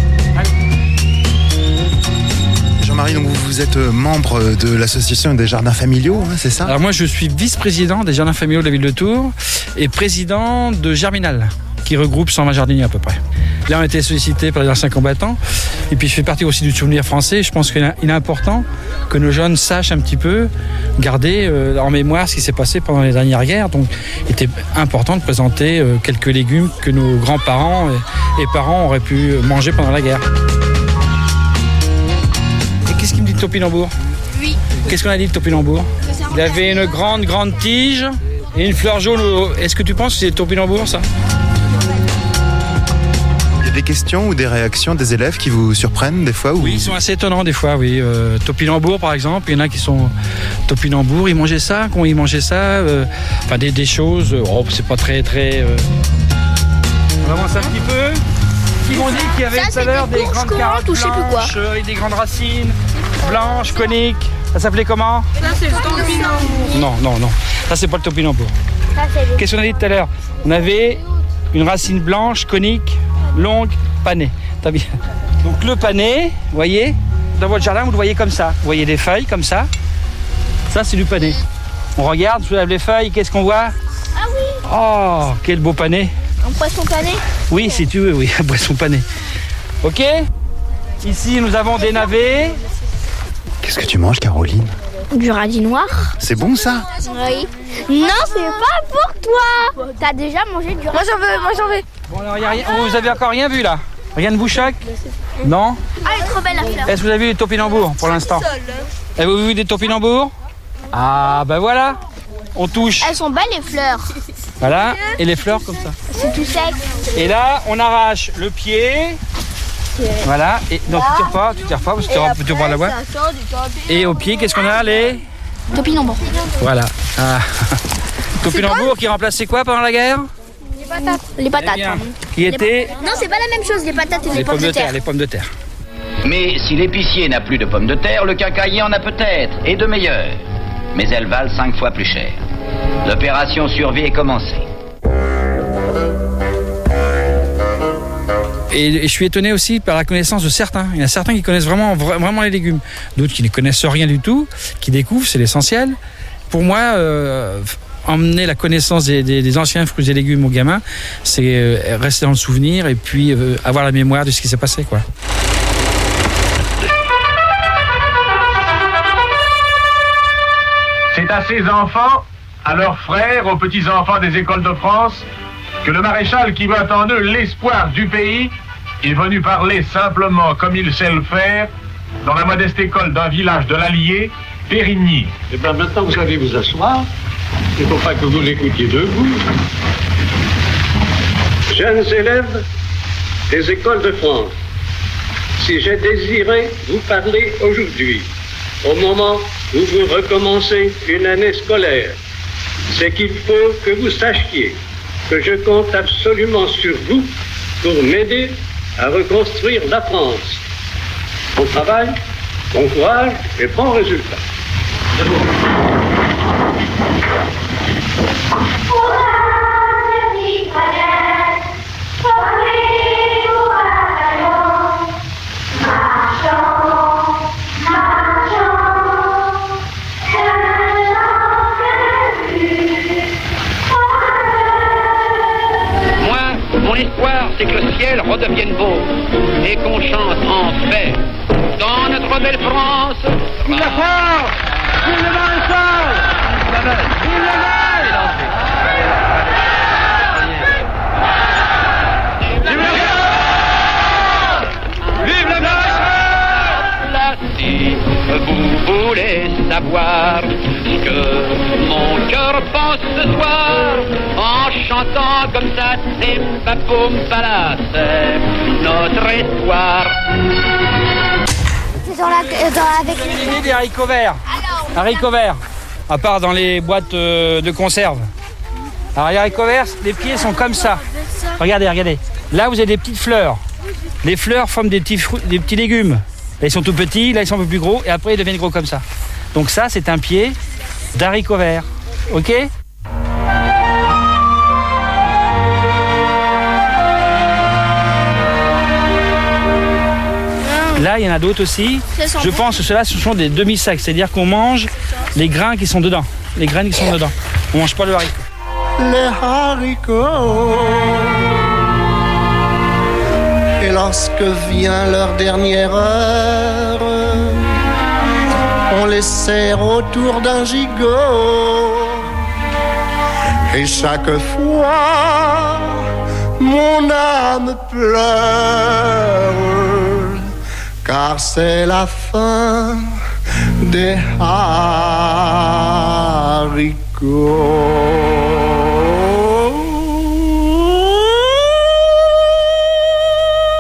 Jean-Marie, donc vous êtes membre de l'association des jardins familiaux, hein, c'est ça ? Alors moi, je suis vice-président des jardins familiaux de la ville de Tours et président de Germinal, qui regroupe 120 jardiniers à peu près. Là, on a été sollicité par les anciens combattants. Et puis, je fais partie aussi du souvenir français. Je pense qu'il est important que nos jeunes sachent un petit peu garder en mémoire ce qui s'est passé pendant les dernières guerres. Donc, il était important de présenter quelques légumes que nos grands-parents et parents auraient pu manger pendant la guerre. Et qu'est-ce qu'il me dit de topinambour ? Oui. Qu'est-ce qu'on a dit de topinambour ? Il avait une grande tige et une fleur jaune. Est-ce que tu penses que c'est topinambour, ça ? des questions ou des réactions des élèves qui vous surprennent des fois ou... Oui, ils sont assez étonnants des fois, oui. Topinambour, par exemple, il y en a qui sont topinambour, ils mangeaient ça, quand ils mangeaient ça, enfin des choses, c'est pas très... On avance un petit peu. Ils m'ont dit qu'il y avait tout à l'heure des grandes carottes blanches et des grandes racines blanches, coniques. Ça s'appelait comment? Ça, c'est le topinambour. Non. Ça, c'est pas le topinambour. Qu'est-ce qu'on a dit tout à l'heure? On avait une racine blanche, conique, longue, panée. T'as bien. Donc le panais, vous voyez, dans votre jardin, vous le voyez comme ça. Vous voyez des feuilles comme ça. Ça, c'est du panais. On regarde, soulève les feuilles, qu'est-ce qu'on voit? Ah oui. Oh, quel beau panais. Un poisson pané? Oui, si tu veux, oui, un poisson pané. Ok. Ici, nous avons des navets. Qu'est-ce que tu manges, Caroline? Du radis noir. C'est bon, ça? Oui. Non, c'est pas pour toi. T'as déjà mangé du radis? Moi j'en veux. Bon, alors, vous avez encore rien vu, là? Rien ne vous choque? Non? Ah, elle est trop belle, la fleur. Est-ce que vous avez vu des topinambours, pour l'instant? Avez-vous vu des topinambours? Ah, ben voilà. On touche. Elles sont belles, les fleurs. Voilà, et les fleurs comme ça. C'est tout sec. Et là, on arrache le pied. Voilà, et non, tu tires pas parce que tu auras la voix. Et au pied, qu'est-ce qu'on a? Les topinambours. Voilà. Ah. Topinambours qui remplaçait quoi pendant la guerre? Les patates. Qui étaient... Non, c'est pas la même chose, les patates et les pommes de terre. Les pommes de terre. Mais si l'épicier n'a plus de pommes de terre, le quincaillier en a peut-être, et de meilleures. Mais elles valent 5 fois plus cher. L'opération survie est commencée. Et je suis étonné aussi par la connaissance de certains. Il y en a certains qui connaissent vraiment les légumes. D'autres qui ne connaissent rien du tout, qui découvrent, c'est l'essentiel. Pour moi, emmener la connaissance des anciens fruits et légumes aux gamins, c'est rester dans le souvenir et puis avoir la mémoire de ce qui s'est passé, quoi. C'est à ces enfants, à leurs frères, aux petits-enfants des écoles de France, que le maréchal qui voit en eux l'espoir du pays est venu parler simplement comme il sait le faire dans la modeste école d'un village de l'Allier, Périgny. Eh bien maintenant vous allez vous asseoir, il ne faut pas que vous l'écoutiez debout. Jeunes élèves des écoles de France, si j'ai désiré vous parler aujourd'hui, au moment où vous recommencez une année scolaire, c'est qu'il faut que vous sachiez que je compte absolument sur vous pour m'aider à reconstruire la France. Bon travail, bon courage et bon résultat. Mon espoir, c'est que le ciel redevienne beau et qu'on chante en paix dans notre belle France. Vive la France! Vive le maréchal! Vive le maréchal! Vive le maréchal! Là, si vous voulez savoir ce que mon cœur pense ce soir, en chantant comme ça, Simba Poum Pala, c'est notre histoire. C'est avec des haricots verts. Haricots verts. À part dans les boîtes de conserve. Alors les haricots verts, les pieds sont comme ça. Regardez. Là vous avez des petites fleurs. Les fleurs forment des petits légumes. Là ils sont tout petits, là ils sont un peu plus gros et après ils deviennent gros comme ça. Donc ça c'est un pied d'haricots verts. Ok ? Là, il y en a d'autres aussi. Je pense que ceux-là, ce sont des demi-sacs. C'est-à-dire qu'on mange les grains qui sont dedans. Les graines qui sont dedans. On ne mange pas le haricot. Les haricots. Et lorsque vient leur dernière heure, on les serre autour d'un gigot. Et chaque fois, mon âme pleure. Car c'est la fin des haricots.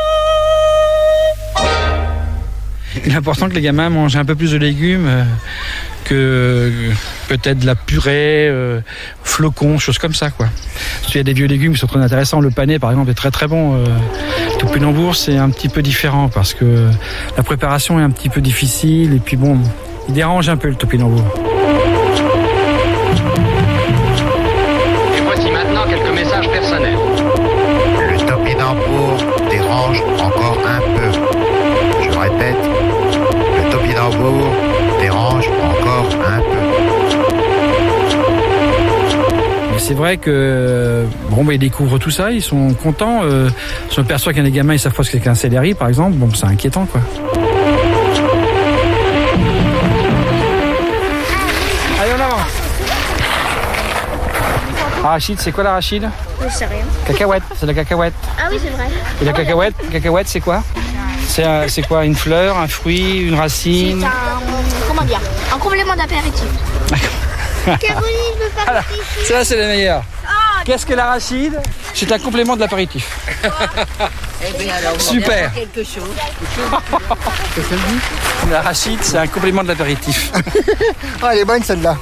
Il est important que les gamins mangent un peu plus de légumes que peut-être de la purée, flocons, choses comme ça, quoi. Parce qu'il y a des vieux légumes qui sont très intéressants. Le panais, par exemple, est très très bon. Le topinambour, c'est un petit peu différent parce que la préparation est un petit peu difficile et puis bon, il dérange un peu le topinambour. Et voici maintenant quelques messages personnels. Le topinambour dérange encore un peu. Je répète, le topinambour dérange encore un peu. Mais c'est vrai que ils découvrent tout ça, ils sont contents. Je me perçois qu'il y a des gamins, ils savent pas ce qu'est un céleri, par exemple. Bon, c'est inquiétant, quoi. Allez, en avant. Arachide, c'est quoi l'arachide? Je sais rien. Cacahuète, c'est la cacahuète. Ah oui, c'est vrai. Et la cacahuète, c'est quoi? C'est quoi? Une fleur, un fruit, une racine? C'est un complément d'apéritif. Caroline veut participer. Ça, c'est la meilleure. Qu'est-ce que l'arachide? C'est un complément de l'apéritif. Super. Quelque chose. L'arachide, c'est un complément de l'apéritif. Ah, elle est bonne celle-là.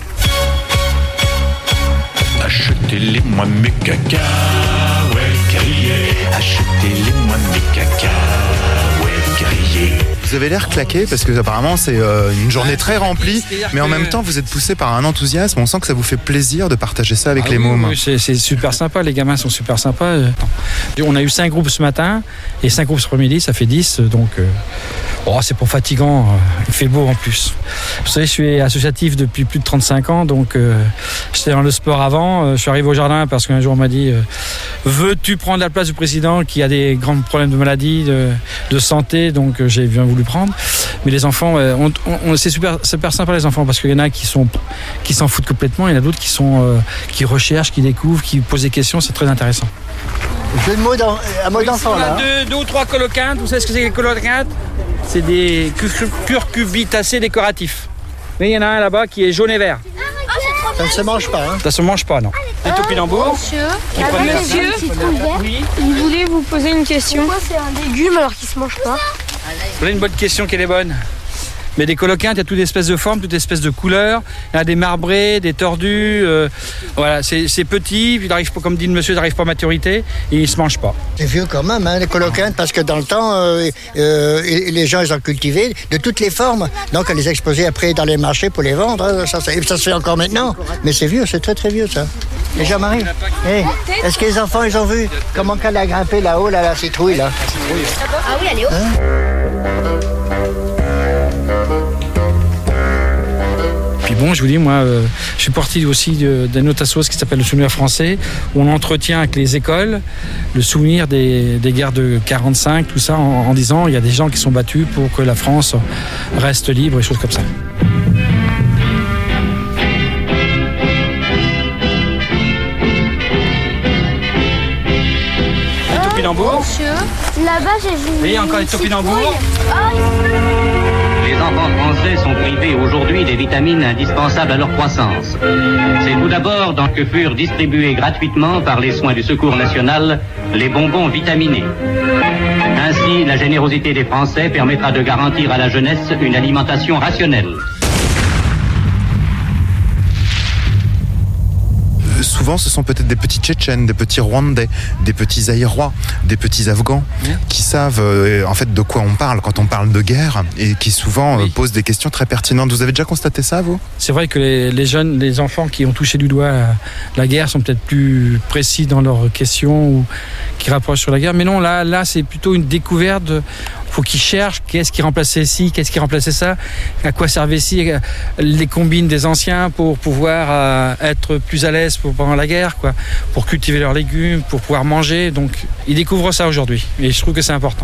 Achetez-les-moi mes cacahuètes grillées. Achetez-les-moi mes cacahuètes grillées. Vous avez l'air claqué parce que apparemment c'est une journée très remplie, mais en même temps vous êtes poussé par un enthousiasme. On sent que ça vous fait plaisir de partager ça avec les mômes. Oui, c'est super sympa, les gamins sont super sympas. On a eu 5 groupes ce matin et 5 groupes ce après-midi, ça fait 10, donc c'est pas fatigant, il fait beau en plus. Vous savez, je suis associatif depuis plus de 35 ans, donc j'étais dans le sport avant. Je suis arrivé au jardin parce qu'un jour on m'a dit veux-tu prendre la place du président qui a des grands problèmes de maladie, de santé, donc j'ai bien voulu prendre. Mais les enfants, c'est super sympa les enfants, parce qu'il y en a qui s'en foutent complètement, il y en a d'autres qui recherchent, qui découvrent, qui posent des questions, c'est très intéressant. J'ai un mot d'enfant là. Deux ou trois coloquintes, vous savez ce que c'est que les coloquintes? C'est des curcubitacées décoratifs. Mais il y en a un là-bas qui est jaune et vert. Ça ne se mange pas, hein? Ça se mange pas, non. Les topinambours. Monsieur, oui, je voulais vous poser une question. Pourquoi c'est un légume alors qu'il se mange pas? Voilà une bonne question qui est bonne. Mais des coloquintes, il y a toutes espèces de formes, toutes espèces de couleurs. Il y a des marbrés, des tordus. Voilà, c'est petit, puis comme dit le monsieur, ils n'arrivent pas à maturité et ils ne se mangent pas. C'est vieux quand même, hein, les coloquintes, parce que dans le temps, les gens ils ont cultivé de toutes les formes. Donc on les exposait après dans les marchés pour les vendre. Hein, ça se fait encore maintenant. Mais c'est vieux, c'est très très vieux ça. Et Jean-Marie, est-ce que les enfants ils ont vu comment qu'elle a grimpé là-haut, là, la citrouille là? Ah oui, elle est haute. Puis bon, je vous dis, moi, je suis parti aussi d'une autre association qui s'appelle le Souvenir français, où on entretient avec les écoles le souvenir des guerres de 45, tout ça, en disant il y a des gens qui sont battus pour que la France reste libre et choses comme ça. Monsieur, là-bas j'ai vu. Oui, encore des topinambours. Les enfants français sont privés aujourd'hui des vitamines indispensables à leur croissance. C'est tout d'abord que furent distribués gratuitement par les soins du Secours national les bonbons vitaminés. Ainsi, la générosité des Français permettra de garantir à la jeunesse une alimentation rationnelle. Souvent, ce sont peut-être des petits Tchétchènes, des petits Rwandais, des petits Zaïrois, des petits Afghans qui savent en fait de quoi on parle quand on parle de guerre et qui souvent posent des questions très pertinentes. Vous avez déjà constaté ça, vous? C'est vrai que les jeunes, les enfants qui ont touché du doigt la guerre sont peut-être plus précis dans leurs questions ou qui rapprochent sur la guerre. Mais non, là c'est plutôt une découverte. Il faut qu'ils cherchent qu'est-ce qui remplaçait ci, qu'est-ce qui remplaçait ça, à quoi servait ci, les combines des anciens pour pouvoir être plus à l'aise pendant la guerre, quoi, pour cultiver leurs légumes, pour pouvoir manger. Donc ils découvrent ça aujourd'hui et je trouve que c'est important.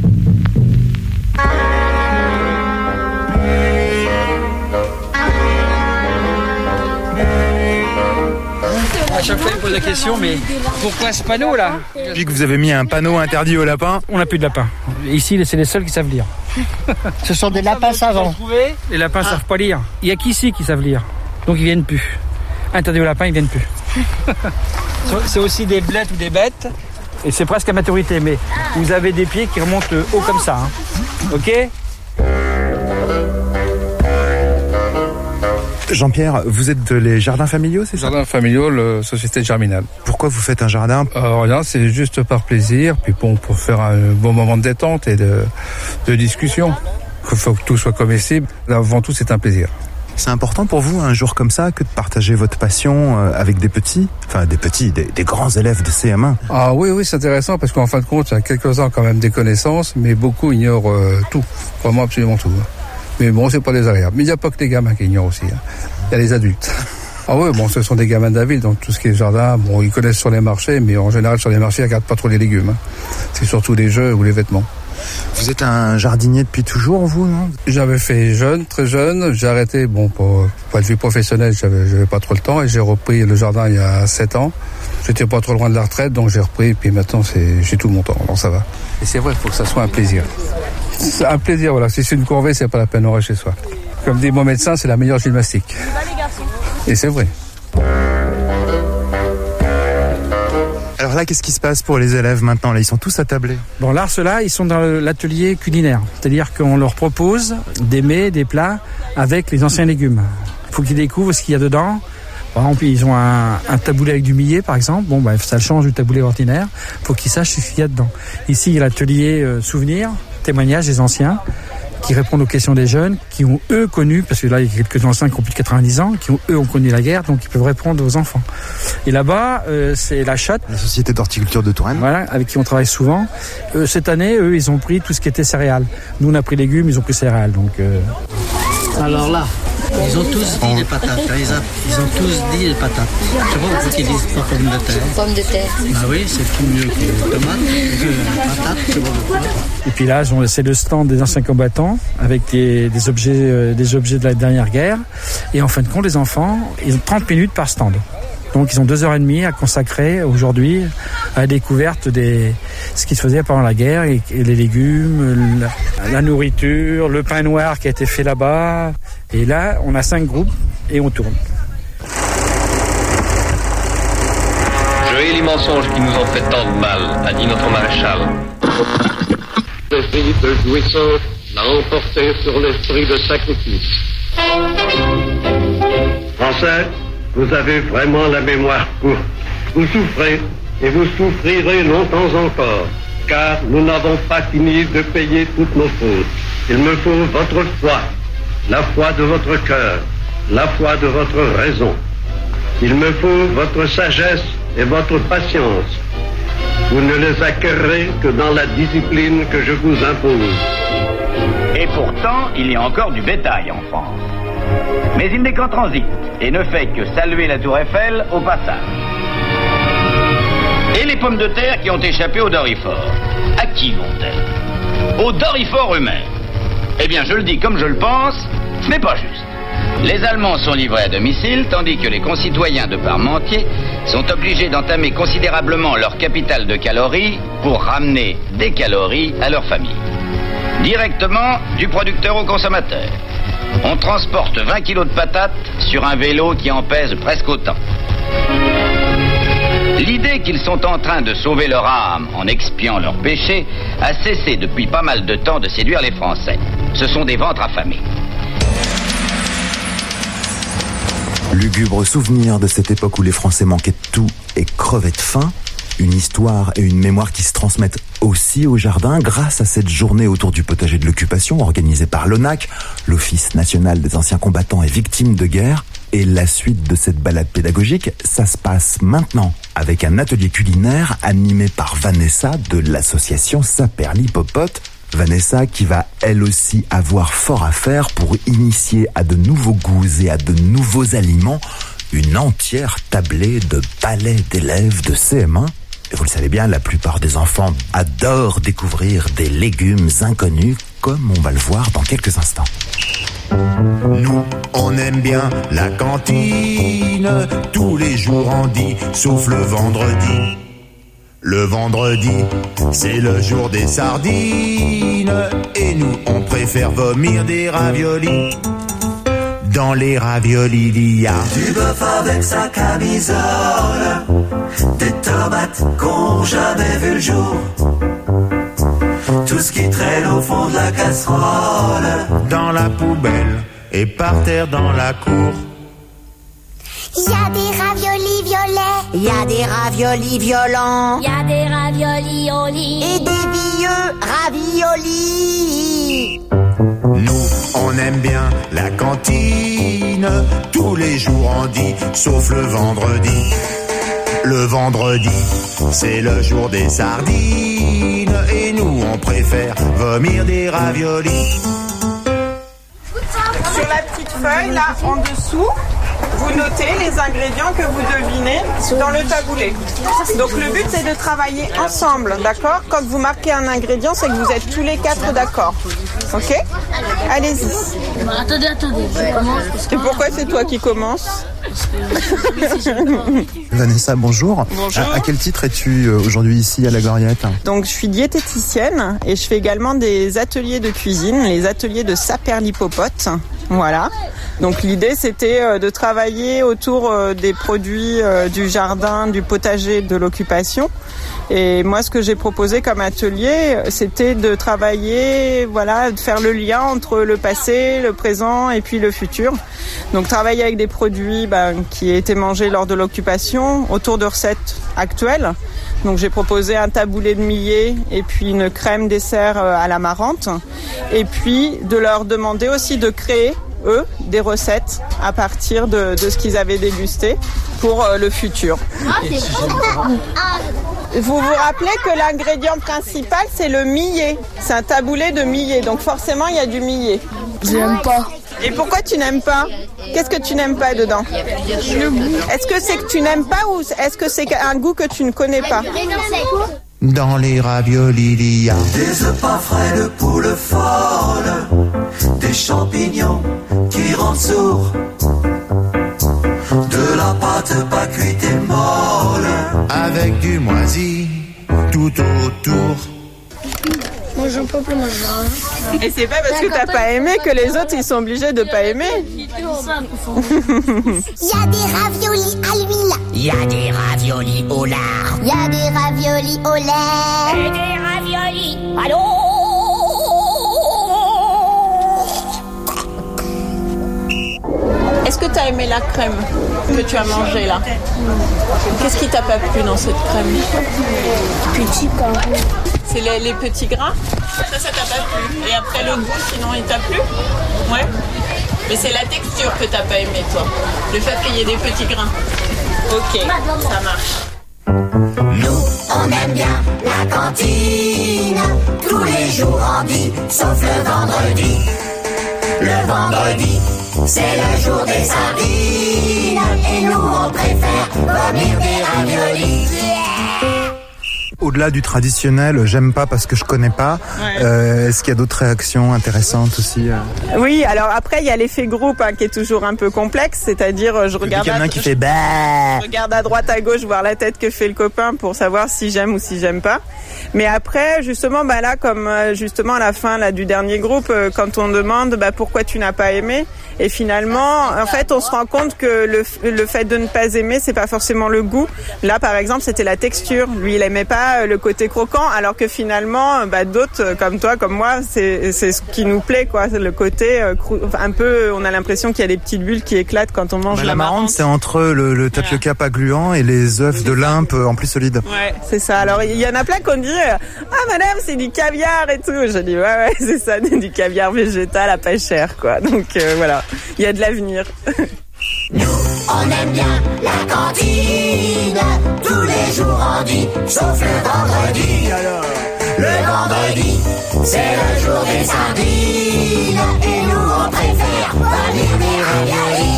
À chaque fois, ils me posent la question, mais pourquoi ce panneau là? Depuis que vous avez mis un panneau interdit aux lapins. On n'a plus de lapins. Ici, c'est les seuls qui savent lire. Ce sont des lapins savants. Les lapins ne savent pas lire. Il n'y a qu'ici qui savent lire. Donc ils viennent plus. Interdit aux lapins, ils viennent plus. C'est aussi des blettes ou des bêtes. Et c'est presque à maturité. Mais vous avez des pieds qui remontent haut comme ça. Hein. Ok? Jean-Pierre, vous êtes les jardins familiaux, c'est ça? Jardins familiaux, la société Germinal. Pourquoi vous faites un jardin? Regarde, c'est juste par plaisir, puis bon, pour faire un bon moment de détente et de discussion. Il faut que tout soit comestible. Avant tout, c'est un plaisir. C'est important pour vous, un jour comme ça, que de partager votre passion avec des petits, des grands élèves de CM1? Ah oui, c'est intéressant parce qu'en fin de compte, il y a quelques-uns quand même des connaissances, mais beaucoup ignorent tout, vraiment absolument tout. Mais bon, c'est pas désagréable. Mais il n'y a pas que les gamins qui ignorent aussi. Il y a les adultes. Ah oui, bon, ce sont des gamins de la ville, donc tout ce qui est jardin, bon, ils connaissent sur les marchés, mais en général, sur les marchés, ils regardent pas trop les légumes. C'est surtout les jeux ou les vêtements. Vous êtes un jardinier depuis toujours, vous, non? J'avais fait jeune, très jeune. J'ai arrêté, bon, pour point de vue professionnel, j'avais pas trop le temps et j'ai repris le jardin il y a 7 ans. J'étais pas trop loin de la retraite, donc j'ai repris, et puis maintenant, j'ai tout mon temps, donc ça va. Et c'est vrai, il faut que ça soit un plaisir. C'est un plaisir, voilà. Si c'est une corvée, c'est pas la peine d'en rester chez soi. Comme dit mon médecin, c'est la meilleure gymnastique. Et c'est vrai. Alors là, qu'est-ce qui se passe pour les élèves maintenant? Là, ils sont tous attablés. Bon, là, ceux-là, ils sont dans l'atelier culinaire. C'est-à-dire qu'on leur propose des mets, des plats avec les anciens légumes. Il faut qu'ils découvrent ce qu'il y a dedans. Par exemple, ils ont un taboulet avec du millet, par exemple. Bon, ça change du taboulet ordinaire. Il faut qu'ils sachent ce qu'il y a dedans. Ici, il y a l'atelier souvenirs, témoignages des anciens, qui répondent aux questions des jeunes, qui ont eux connu, parce que là il y a quelques anciens qui ont plus de 90 ans, qui ont eux ont connu la guerre, donc ils peuvent répondre aux enfants. Et là-bas, c'est la Chatte, la société d'horticulture de Touraine, voilà, avec qui on travaille souvent. Cette année, eux, ils ont pris tout ce qui était céréales. Nous, on a pris légumes, ils ont pris céréales. Donc. Alors là, ils ont tous dit les patates. Ils ont tous dit les patates. Je sais pas pourquoi ils disent pas pommes de terre. Pommes de terre. Ah oui, c'est plus mieux que les tomates, que patates, je sais pas pourquoi. Et puis là, c'est le stand des anciens combattants avec des objets de la dernière guerre. Et en fin de compte, les enfants, ils ont 30 minutes par stand. Donc ils ont 2h30 à consacrer aujourd'hui à la découverte ce qui se faisait pendant la guerre et les légumes, la nourriture, le pain noir qui a été fait là-bas. Et là, on a 5 groupes et on tourne. Je hais les mensonges qui nous ont fait tant de mal, a dit notre maréchal. L'esprit de jouissance l'a emporté sur l'esprit de sacrifice. Français, vous avez vraiment la mémoire courte. Vous souffrez et vous souffrirez longtemps encore, car nous n'avons pas fini de payer toutes nos fautes. Il me faut votre foi, la foi de votre cœur, la foi de votre raison. Il me faut votre sagesse et votre patience. Vous ne les acquerrez que dans la discipline que je vous impose. Et pourtant, il y a encore du bétail en France. Mais il n'est qu'en transit et ne fait que saluer la tour Eiffel au passage. Et les pommes de terre qui ont échappé au Dorifort, à qui vont-elles? Au Dorifort eux-mêmes. Eh bien, je le dis comme je le pense, ce n'est pas juste. Les Allemands sont livrés à domicile, tandis que les concitoyens de Parmentier sont obligés d'entamer considérablement leur capital de calories pour ramener des calories à leur famille. Directement du producteur au consommateur. On transporte 20 kilos de patates sur un vélo qui en pèse presque autant. L'idée qu'ils sont en train de sauver leur âme en expiant leurs péchés a cessé depuis pas mal de temps de séduire les Français. Ce sont des ventres affamés. Lugubre souvenir de cette époque où les Français manquaient de tout et crevaient de faim. Une histoire et une mémoire qui se transmettent aussi au jardin grâce à cette journée autour du potager de l'occupation organisée par l'ONAC, l'Office national des anciens combattants et victimes de guerre. Et la suite de cette balade pédagogique, ça se passe maintenant avec un atelier culinaire animé par Vanessa de l'association Saperli-Popote. Vanessa qui va elle aussi avoir fort à faire pour initier à de nouveaux goûts et à de nouveaux aliments une entière tablée de palais d'élèves de CM1. Et vous le savez bien, la plupart des enfants adorent découvrir des légumes inconnus, comme on va le voir dans quelques instants. Nous, on aime bien la cantine, tous les jours on dit, sauf le vendredi. Le vendredi, c'est le jour des sardines, et nous, on préfère vomir des raviolis. Dans les raviolis, il y a du bœuf avec sa camisole, des tomates qu'ont jamais vu le jour, tout ce qui traîne au fond de la casserole, dans la poubelle et par terre dans la cour. Il y a des raviolis violets. Il y a des raviolis violents. Il y a des raviolis au lit. Et des vieux raviolis. Nous, on aime bien la cantine, tous les jours on dit, sauf le vendredi. Le vendredi, c'est le jour des sardines, et nous, on préfère vomir des raviolis. Sur la petite feuille, là, en dessous, vous notez les ingrédients que vous devinez dans le taboulet. Donc le but, c'est de travailler ensemble, d'accord? Quand vous marquez un ingrédient, c'est que vous êtes tous les 4 d'accord. Ok? Allez-y. Attendez, je commence. Et pourquoi c'est toi qui commences? Vanessa, bonjour. Bonjour. À quel titre es-tu aujourd'hui ici à la Gloriette? Donc je suis diététicienne et je fais également des ateliers de cuisine, les ateliers de Saperlippopote. Voilà. Donc l'idée c'était de travailler autour des produits du jardin, du potager, de l'occupation. Et moi ce que j'ai proposé comme atelier, c'était de travailler, voilà, de faire le lien entre le passé, le présent et puis le futur. Donc travailler avec des produits qui étaient mangés lors de l'occupation, autour de recettes actuelles. Donc j'ai proposé un taboulé de millet et puis une crème dessert à l'amarante. Et puis de leur demander aussi de créer, eux, des recettes à partir de ce qu'ils avaient dégusté pour le futur. Vous vous rappelez que l'ingrédient principal, c'est le millet. C'est un taboulé de millet, donc forcément, il y a du millet. Je n'aime pas. Et pourquoi tu n'aimes pas? Qu'est-ce que tu n'aimes pas dedans? Le goût. Est-ce que c'est que tu n'aimes pas ou est-ce que c'est un goût que tu ne connais pas? Dans les raviolis, il y a des œufs pas frais de poules folles, des champignons qui rendent sourd, de la pâte pas cuite et molle, avec du moisi tout autour. Moi je peux plus manger. Et c'est pas parce que t'as pas aimé que les autres ils sont obligés de pas aimer. Il y a des raviolis à l'huile. Il y a des raviolis au lard. Il y a des raviolis au lait. Et des raviolis à l'eau. Est-ce que t'as aimé la crème que tu as mangée là? Qu'est-ce qui t'a pas plu dans cette crème? Petit carreau. C'est les petits grains? Ça t'a pas plu. Et après le goût, sinon il t'a plu? Ouais. Mais c'est la texture que t'as pas aimé toi. Le fait qu'il y ait des petits grains. Ok, ça marche. Nous, on aime bien la cantine, tous les jours on dit, sauf le vendredi. Le vendredi, c'est le jour des sardines, et nous on préfère vomir des raviolis. Au-delà du traditionnel, j'aime pas parce que je connais pas. Ouais. Est-ce qu'il y a d'autres réactions intéressantes aussi? Oui, alors après il y a l'effet groupe qui est toujours un peu complexe, c'est-à-dire je regarde. Il y en a qui fait bah. Je regarde à droite à gauche voir la tête que fait le copain pour savoir si j'aime ou si j'aime pas. Mais après justement là comme justement à la fin là du dernier groupe quand on demande pourquoi tu n'as pas aimé et finalement en fait on se rend compte que le fait de ne pas aimer c'est pas forcément le goût. Là par exemple c'était la texture. Lui il aimait pas le côté croquant alors que finalement d'autres comme toi comme moi c'est ce qui nous plaît quoi, c'est le côté un peu on a l'impression qu'il y a des petites bulles qui éclatent quand on mange la marante. C'est entre le tapioca pas gluant et les œufs de limpe en plus solides. Ouais, c'est ça. Alors il y en a plein qu'on dit ah madame c'est du caviar et tout. Je dis ouais c'est ça, du caviar végétal à pas cher quoi. Donc voilà, il y a de l'avenir. Nous, on aime bien la cantine, tous les jours on dit, sauf le vendredi. Alors, le vendredi, c'est le jour des sardines, et nous on préfère vomir des raviolis.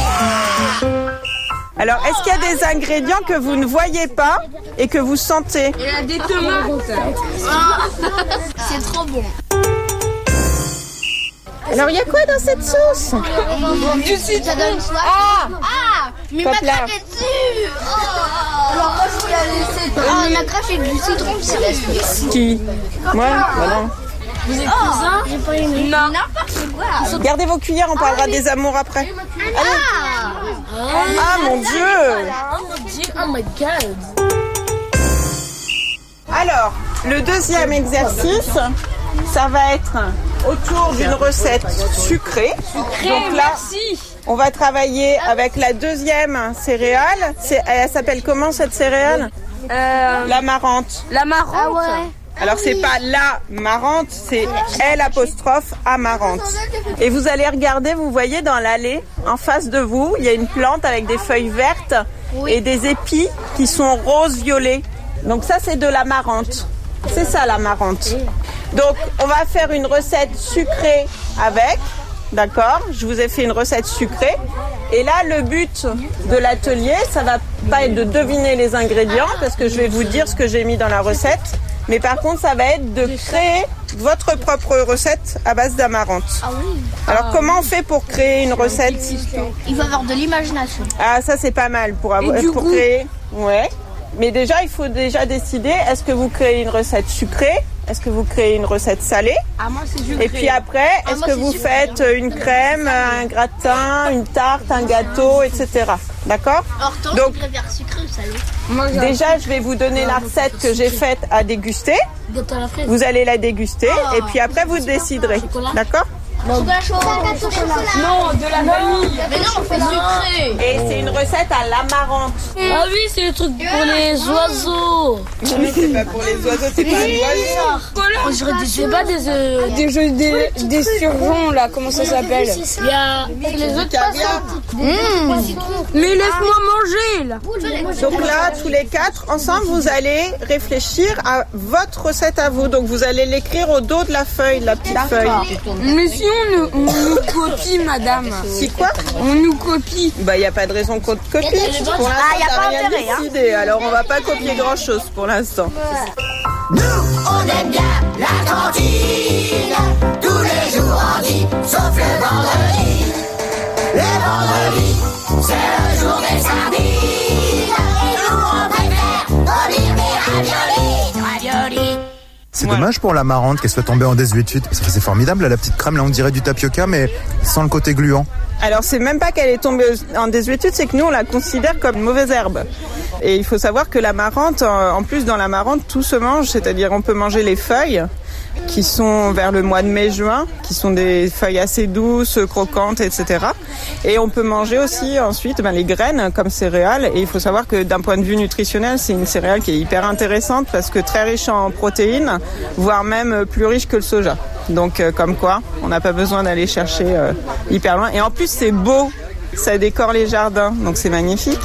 Alors, est-ce qu'il y a des ingrédients que vous ne voyez pas et que vous sentez? Il y a des tomates. C'est trop bon. Alors, il y a quoi dans cette sauce? Du citron. Ça donne soif. Ah, mais ma crème est dessus. Alors moi, je voulais laisser. Ma crème est du citron, c'est resté. Qui? Moi? Bah non. Vous êtes cousins? J'ai pas aimé. Non. N'importe quoi. Gardez vos cuillères, on parlera des amours après. Ah mon Dieu! Oh my God. Alors, le deuxième exercice, ça va être autour d'une recette sucrée. Donc là, on va travailler avec la deuxième céréale. Elle s'appelle comment cette céréale? L'amarante. L'amarante. Ah ouais. Alors c'est pas la marante, c'est L' amarante. Et vous allez regarder, vous voyez dans l'allée, en face de vous, il y a une plante avec des feuilles vertes et des épis qui sont rose-violet. Donc ça c'est de l'amarante. C'est ça l'amarante. Donc on va faire une recette sucrée avec, d'accord? Je vous ai fait une recette sucrée. Et là le but de l'atelier, ça va pas être de deviner les ingrédients parce que je vais vous dire ce que j'ai mis dans la recette. Mais par contre, ça va être de créer votre propre recette à base d'amarante. Ah oui. Alors, comment on fait pour créer une recette? Il faut avoir de l'imagination. Ah, ça, c'est pas mal pour créer. Ouais. Mais déjà, il faut déjà décider, est-ce que vous créez une recette sucrée? Est-ce que vous créez une recette salée? Ah, moi, c'est sucré. Et puis après, est-ce que vous faites une crème, un gratin, une tarte, un gâteau, etc. D'accord? Donc, tu préfères sucré ou salé? Déjà, je vais vous donner la recette que j'ai faite à déguster. Vous allez la déguster et puis après, vous déciderez. D'accord? Chocolat chaud. Non, de la vanille. Mais non, on fait sucré. Et c'est une recette à l'amarante. Ah oui, c'est le truc pour les oiseaux. Non, c'est pas pour les oiseaux, c'est pas un oiseau. C'est pas Des surgeons là, comment ça s'appelle? Il y a Les autres poissons. Mais laisse-moi manger là. Donc là, tous les quatre, ensemble, vous allez réfléchir à votre recette à vous. Donc vous allez l'écrire au dos de la feuille, de la petite feuille. Mais si on nous copie, madame. Si quoi? On nous copie. Bah, il n'y a pas de raison qu'on te copie. Pour l'instant, t'as rien décidé. Alors, on va pas copier grand-chose pour l'instant. Nous, on aime bien la cantine. Tous les jours on dit, sauf le vendredi. Le vendredi, c'est le jour des sardines. Et nous, on préfère relire des raviolis. C'est dommage pour l'amarante qu'elle soit tombée en désuétude. C'est formidable, la petite crème, là on dirait du tapioca, mais sans le côté gluant. Alors c'est même pas qu'elle est tombée en désuétude, c'est que nous on la considère comme une mauvaise herbe. Et il faut savoir que l'amarante, en plus dans l'amarante, tout se mange, c'est-à-dire on peut manger les feuilles qui sont vers le mois de mai-juin, qui sont des feuilles assez douces, croquantes, etc. Et on peut manger aussi ensuite les graines comme céréales. Et il faut savoir que d'un point de vue nutritionnel, c'est une céréale qui est hyper intéressante parce que très riche en protéines, voire même plus riche que le soja. Donc comme quoi, on n'a pas besoin d'aller chercher hyper loin. Et en plus, c'est beau, ça décore les jardins, donc c'est magnifique.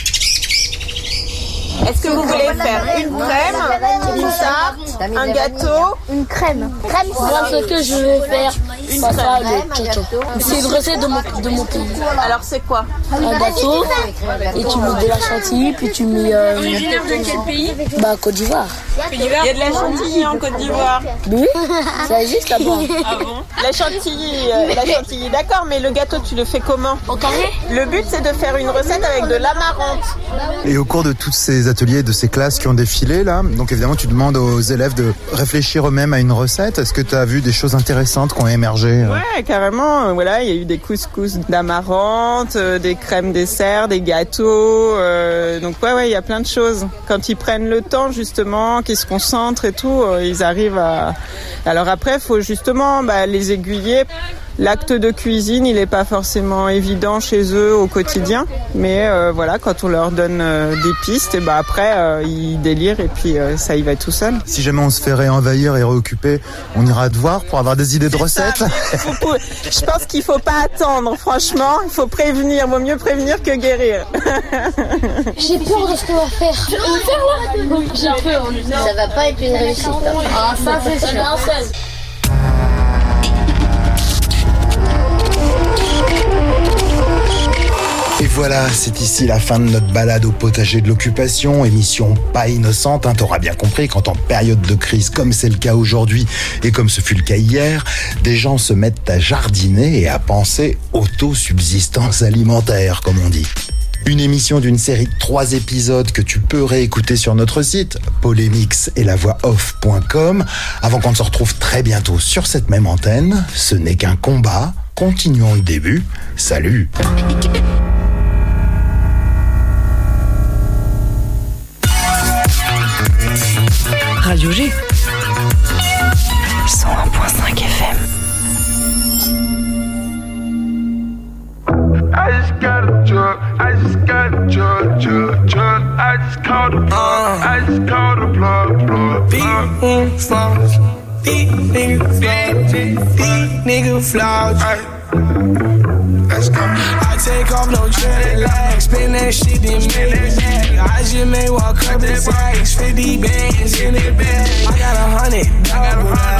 Est-ce que vous voulez faire une crème, une tarte, un gâteau? Une crème. Moi, ce que je vais faire, Une ça sera crème. le tchotcho. C'est une recette de mon pays. Alors c'est quoi? Un gâteau, et tu mets de la chantilly, puis tu mets... Originaire de quel pays? Bah, Côte d'Ivoire. Il y a de la chantilly en Côte d'Ivoire. Oui, ça existe là-bas. Ah bon? La chantilly, d'accord, mais le gâteau, tu le fais comment? Au carré? Le but, c'est de faire une recette avec de l'amarante. Et au cours de tous ces ateliers, de ces classes qui ont défilé là, donc évidemment tu demandes aux élèves de réfléchir eux-mêmes à une recette. Est-ce que tu as vu des choses intéressantes qui ont émergé? Ouais, carrément. Voilà, il y a eu des couscous d'amarante, des crèmes dessert, des gâteaux. Donc ouais, il y a plein de choses. Quand ils prennent le temps justement, qu'ils se concentrent et tout, ils arrivent à... Alors après, il faut justement les aiguiller. L'acte de cuisine, il n'est pas forcément évident chez eux au quotidien, mais voilà, quand on leur donne des pistes, et après ils délirent et puis ça y va tout seul. Si jamais on se fait réenvahir et réoccuper, on ira te voir pour avoir des idées de recettes. Je pense qu'il faut pas attendre, franchement, il faut prévenir, vaut mieux prévenir que guérir. J'ai peur de ce qu'on va faire. On va faire là? Oui, j'ai peur. Ça va pas être une réussite. Ah, ça c'est sûr. Et voilà, c'est ici la fin de notre balade au potager de l'occupation, émission pas innocente, t'auras bien compris, quand en période de crise comme c'est le cas aujourd'hui et comme ce fut le cas hier, des gens se mettent à jardiner et à penser autosubsistance alimentaire, comme on dit. Une émission d'une série de 3 épisodes que tu peux réécouter sur notre site polémix et lavoixoff.com. Avant qu'on ne se retrouve très bientôt sur cette même antenne, ce n'est qu'un combat. Continuons le début. Salut. Radio G. 101. call the plug. I just call the plug. Big flaws. These nigga flaws. Let's go. I take off no jet lag, spin that shit in Maybach. I just made one couple sacks, 50 bands in it bag. I got $100